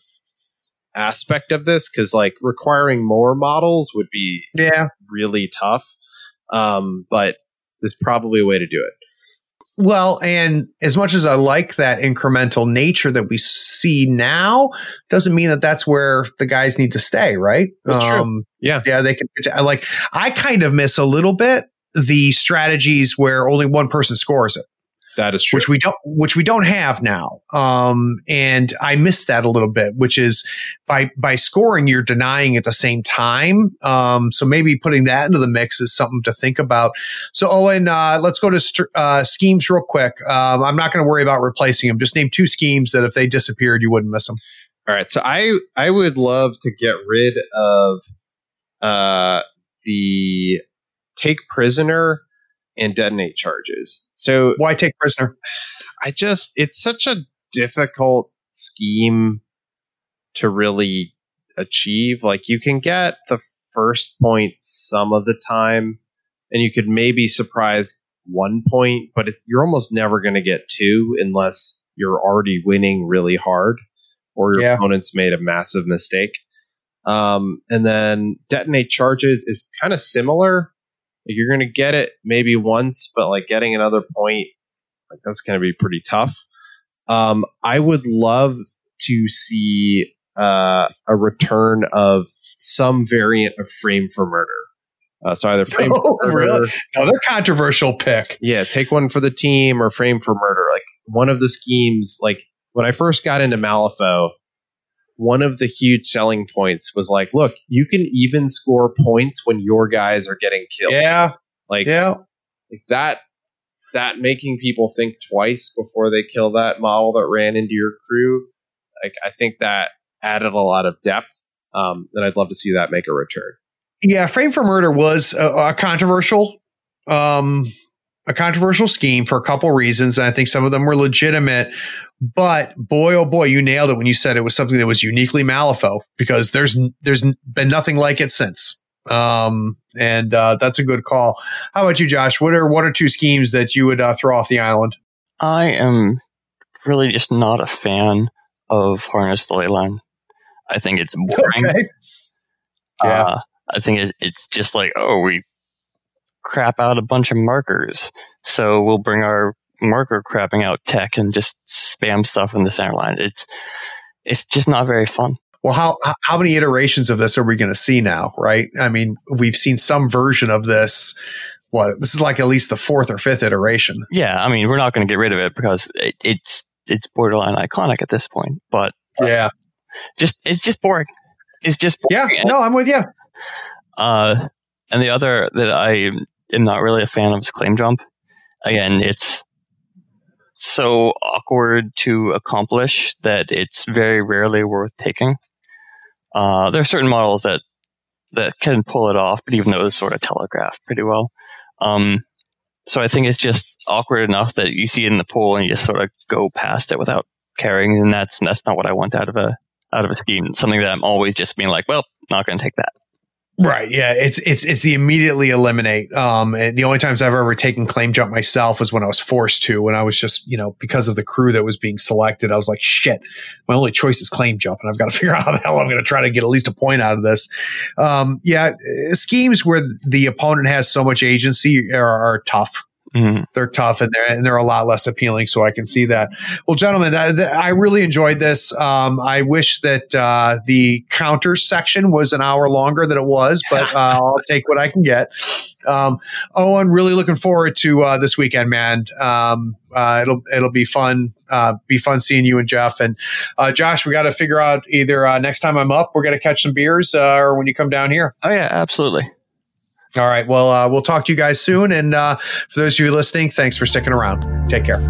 aspect of this, because like requiring more models would be yeah really tough. Um, but there's probably a way to do it. Well, and as much as I like that incremental nature that we see now, doesn't mean that that's where the guys need to stay, right? That's um, true. Yeah. Yeah, they can. Like, I kind of miss a little bit the strategies where only one person scores it. That is true. Which we don't, which we don't have now. Um, and I miss that a little bit, which is by, by scoring, you're denying at the same time. Um, so maybe putting that into the mix is something to think about. So Owen, uh, let's go to, st- uh, schemes real quick. Um, I'm not going to worry about replacing them. Just name two schemes that if they disappeared, you wouldn't miss them. All right. So I, I would love to get rid of, uh, the take prisoner and detonate charges. So why take prisoner? I just, it's such a difficult scheme to really achieve. Like you can get the first point some of the time, and you could maybe surprise one point, but it, you're almost never going to get two unless you're already winning really hard or your Yeah. opponent's made a massive mistake. Um, and then detonate charges is kind of similar. Like you're going to get it maybe once, but like getting another point, like that's going to be pretty tough. Um, I would love to see uh, a return of some variant of Frame for Murder. Uh, so either Frame Oh, for Murder, really? Another controversial pick. yeah, take one for the team or Frame for Murder. Like one of the schemes, like when I first got into Malifaux, one of the huge selling points was like, look, you can even score points when your guys are getting killed. Yeah. Like, Yeah. like that, that making people think twice before they kill that model that ran into your crew. Like, I think that added a lot of depth. Um, and I'd love to see that make a return. Yeah, Frame for Murder was a, a controversial, um, a controversial scheme for a couple reasons, and I think some of them were legitimate. But boy, oh boy, you nailed it when you said it was something that was uniquely Malifaux, because there's there's been nothing like it since. Um, and uh, that's a good call. How about you, Josh? What are one or two schemes that you would uh, throw off the island? I am really just not a fan of Harness the Leyline. I think it's boring. Okay. Yeah. Uh, I think it, it's just like, oh, we crap out a bunch of markers, so we'll bring our marker crapping out tech and just spam stuff in the center line. It's it's just not very fun. Well, how how many iterations of this are we going to see now, right? I mean, we've seen some version of this. What, this is like at least the fourth or fifth iteration. Yeah, I mean, we're not going to get rid of it because it, it's it's borderline iconic at this point. But Yeah. just it's just boring. It's just boring. Yeah. No, I'm with you. Uh, and the other that I am not really a fan of is Claim Jump. Again, it's so awkward to accomplish that it's very rarely worth taking. Uh, there are certain models that that can pull it off, but even those sort of telegraph pretty well. Um, so I think it's just awkward enough that you see it in the pool and you just sort of go past it without caring, and that's that's not what I want out of a out of a scheme. Something that I'm always just being like, well, not going to take that. Right. Yeah. It's it's it's the immediately eliminate. Um, and the only times I've ever taken Claim Jump myself was when I was forced to, when I was just, you know, because of the crew that was being selected, I was like, shit, my only choice is Claim Jump, and I've got to figure out how the hell I'm going to try to get at least a point out of this. Um, yeah, schemes where the opponent has so much agency are, are tough. Mm-hmm. They're tough, and they're and they're a lot less appealing. So I can see that. Well, gentlemen, I, I really enjoyed this. Um, I wish that uh, the counters section was an hour longer than it was, but uh, I'll take what I can get. Um, Owen, really looking forward to uh, this weekend, man. Um, uh, it'll it'll be fun. Uh, be fun seeing you and Jeff and uh, Josh. We got to figure out either uh, next time I'm up, we're going to catch some beers, uh, or when you come down here. Oh yeah, absolutely. All right. Well, uh, we'll talk to you guys soon. And uh, for those of you listening, thanks for sticking around. Take care.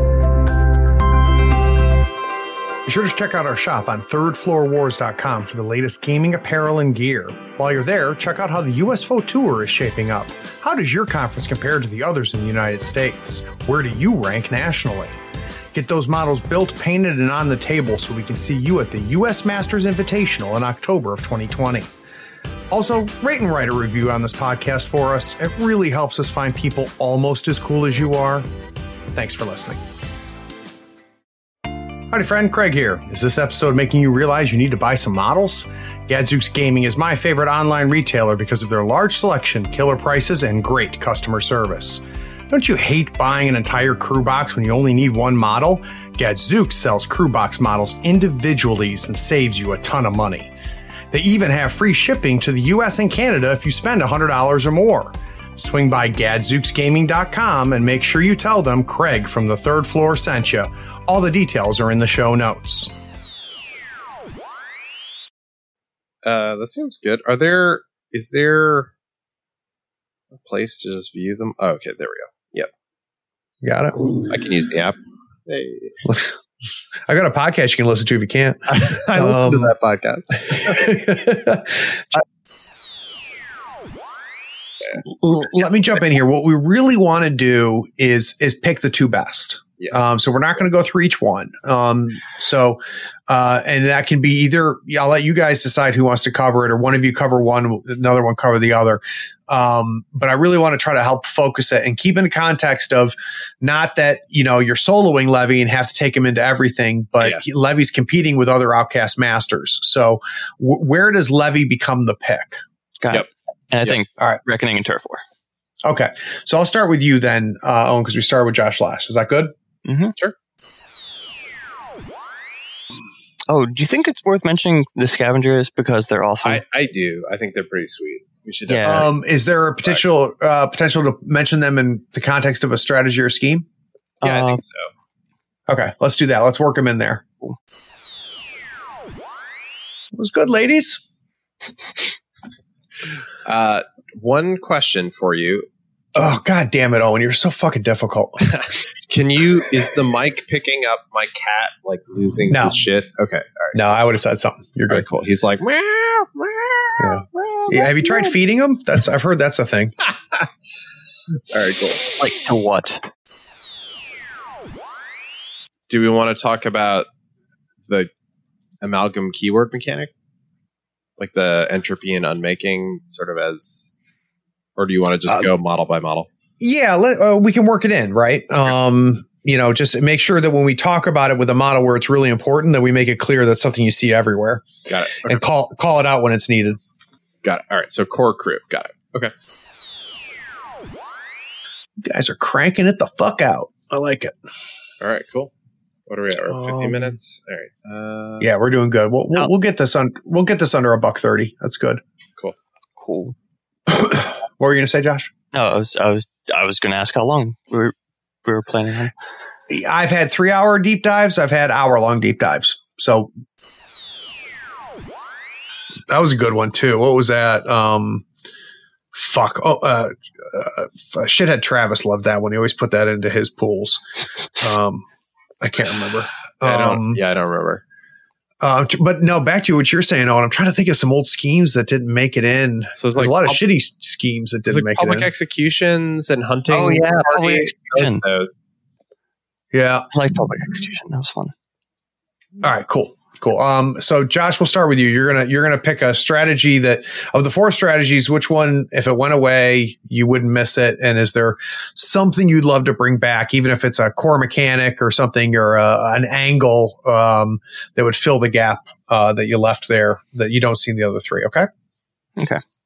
Be sure to check out our shop on third floor wars dot com for the latest gaming apparel and gear. While you're there, check out how the U S F O Tour is shaping up. How does your conference compare to the others in the United States? Where do you rank nationally? Get those models built, painted, and on the table so we can see you at the U S Masters Invitational in October of twenty twenty. Also, rate and write a review on this podcast for us. It really helps us find people almost as cool as you are. Thanks for listening. Howdy, friend. Craig here. Is this episode making you realize you need to buy some models? Gadzooks Gaming is my favorite online retailer because of their large selection, killer prices, and great customer service. Don't you hate buying an entire crew box when you only need one model? Gadzooks sells crew box models individually and saves you a ton of money. They even have free shipping to the U S and Canada if you spend one hundred dollars or more. Swing by gadzooks gaming dot com and make sure you tell them Craig from the third floor sent you. All the details are in the show notes. Uh, that seems good. Are there, is there a place to just view them? Oh, okay, there we go. Yep. Got it? I can use the app. Hey. I got a podcast you can listen to if you can't. I listened um, to that podcast. Let me jump in here. What we really want to do is is pick the two best. Yeah. Um, so we're not going to go through each one. Um, so, uh, and that can be either, yeah, I'll let you guys decide who wants to cover it, or one of you cover one, another one cover the other. Um, but I really want to try to help focus it and keep in the context of not that, you know, you're soloing Levy and have to take him into everything, but Yeah. he, Levy's competing with other Outcast Masters. So w- where does Levy become the pick? Got Yep. it. And I Yep. think All right. Reckoning and Turf War. Okay. So I'll start with you then, uh, Owen, because we started with Josh last. Is that good? Mm-hmm. Sure. Oh, do you think it's worth mentioning the Scavengers because they're awesome? I, I do. I think they're pretty sweet. We should. Yeah. definitely- Um, is there a potential uh, potential to mention them in the context of a strategy or scheme? Yeah, I Uh, think so. Okay, let's do that. Let's work them in there. Cool. It was good, ladies. Uh, one question for you. Oh, god damn it, Owen. You're so fucking difficult. Can you, is the mic picking up my cat, like losing No. his shit? Okay. All right. No, I would have said something. You're All right, good. cool. He's like, meow, meow, Yeah. meow, Yeah, have you tried feeding them? That's I've heard that's a thing. All right, cool. like to what? Do we want to talk about the amalgam keyword mechanic? Like the entropy and unmaking, sort of as, or do you want to just Uh, go model by model? Yeah, let, uh, we can work it in, right? Um, you know, just make sure that when we talk about it with a model where it's really important, that we make it clear that's something you see everywhere, Got it. Okay. and call call it out when it's needed. Got it. All right. So core crew. Got it. Okay. You guys are cranking it the fuck out. I like it. All right. Cool. What are we at? We're at fifty Um, minutes. All right. Uh, Yeah, we're doing good. We'll we'll, Oh. we'll get this on. We'll get this under a buck thirty. That's good. Cool. What were you gonna say, Josh? No, I was I was I was going to ask how long we were we were planning on. I've had three hour deep dives. I've had hour long deep dives. So that was a good one too. What was that? Um, fuck. Oh, uh, uh, shithead Travis loved that one. He always put that into his pools. Um, I can't remember. I don't, Um, yeah, I don't remember. uh, but no, back to what you're saying, Owen. I'm trying to think of some old schemes that didn't make it in. So it's There's like a lot of pub- shitty s- schemes that it's didn't like make public it in. executions and hunting. Oh, yeah, public parties. execution. Those. Yeah. I like Public Execution. That was fun. All right, cool. Cool. Um, so Josh, we'll start with you. You're gonna you're gonna pick a strategy that of the four strategies, which one, if it went away, you wouldn't miss it? And is there something you'd love to bring back, even if it's a core mechanic or something, or a, an angle um, that would fill the gap uh, that you left there that you don't see in the other three? Okay. Okay.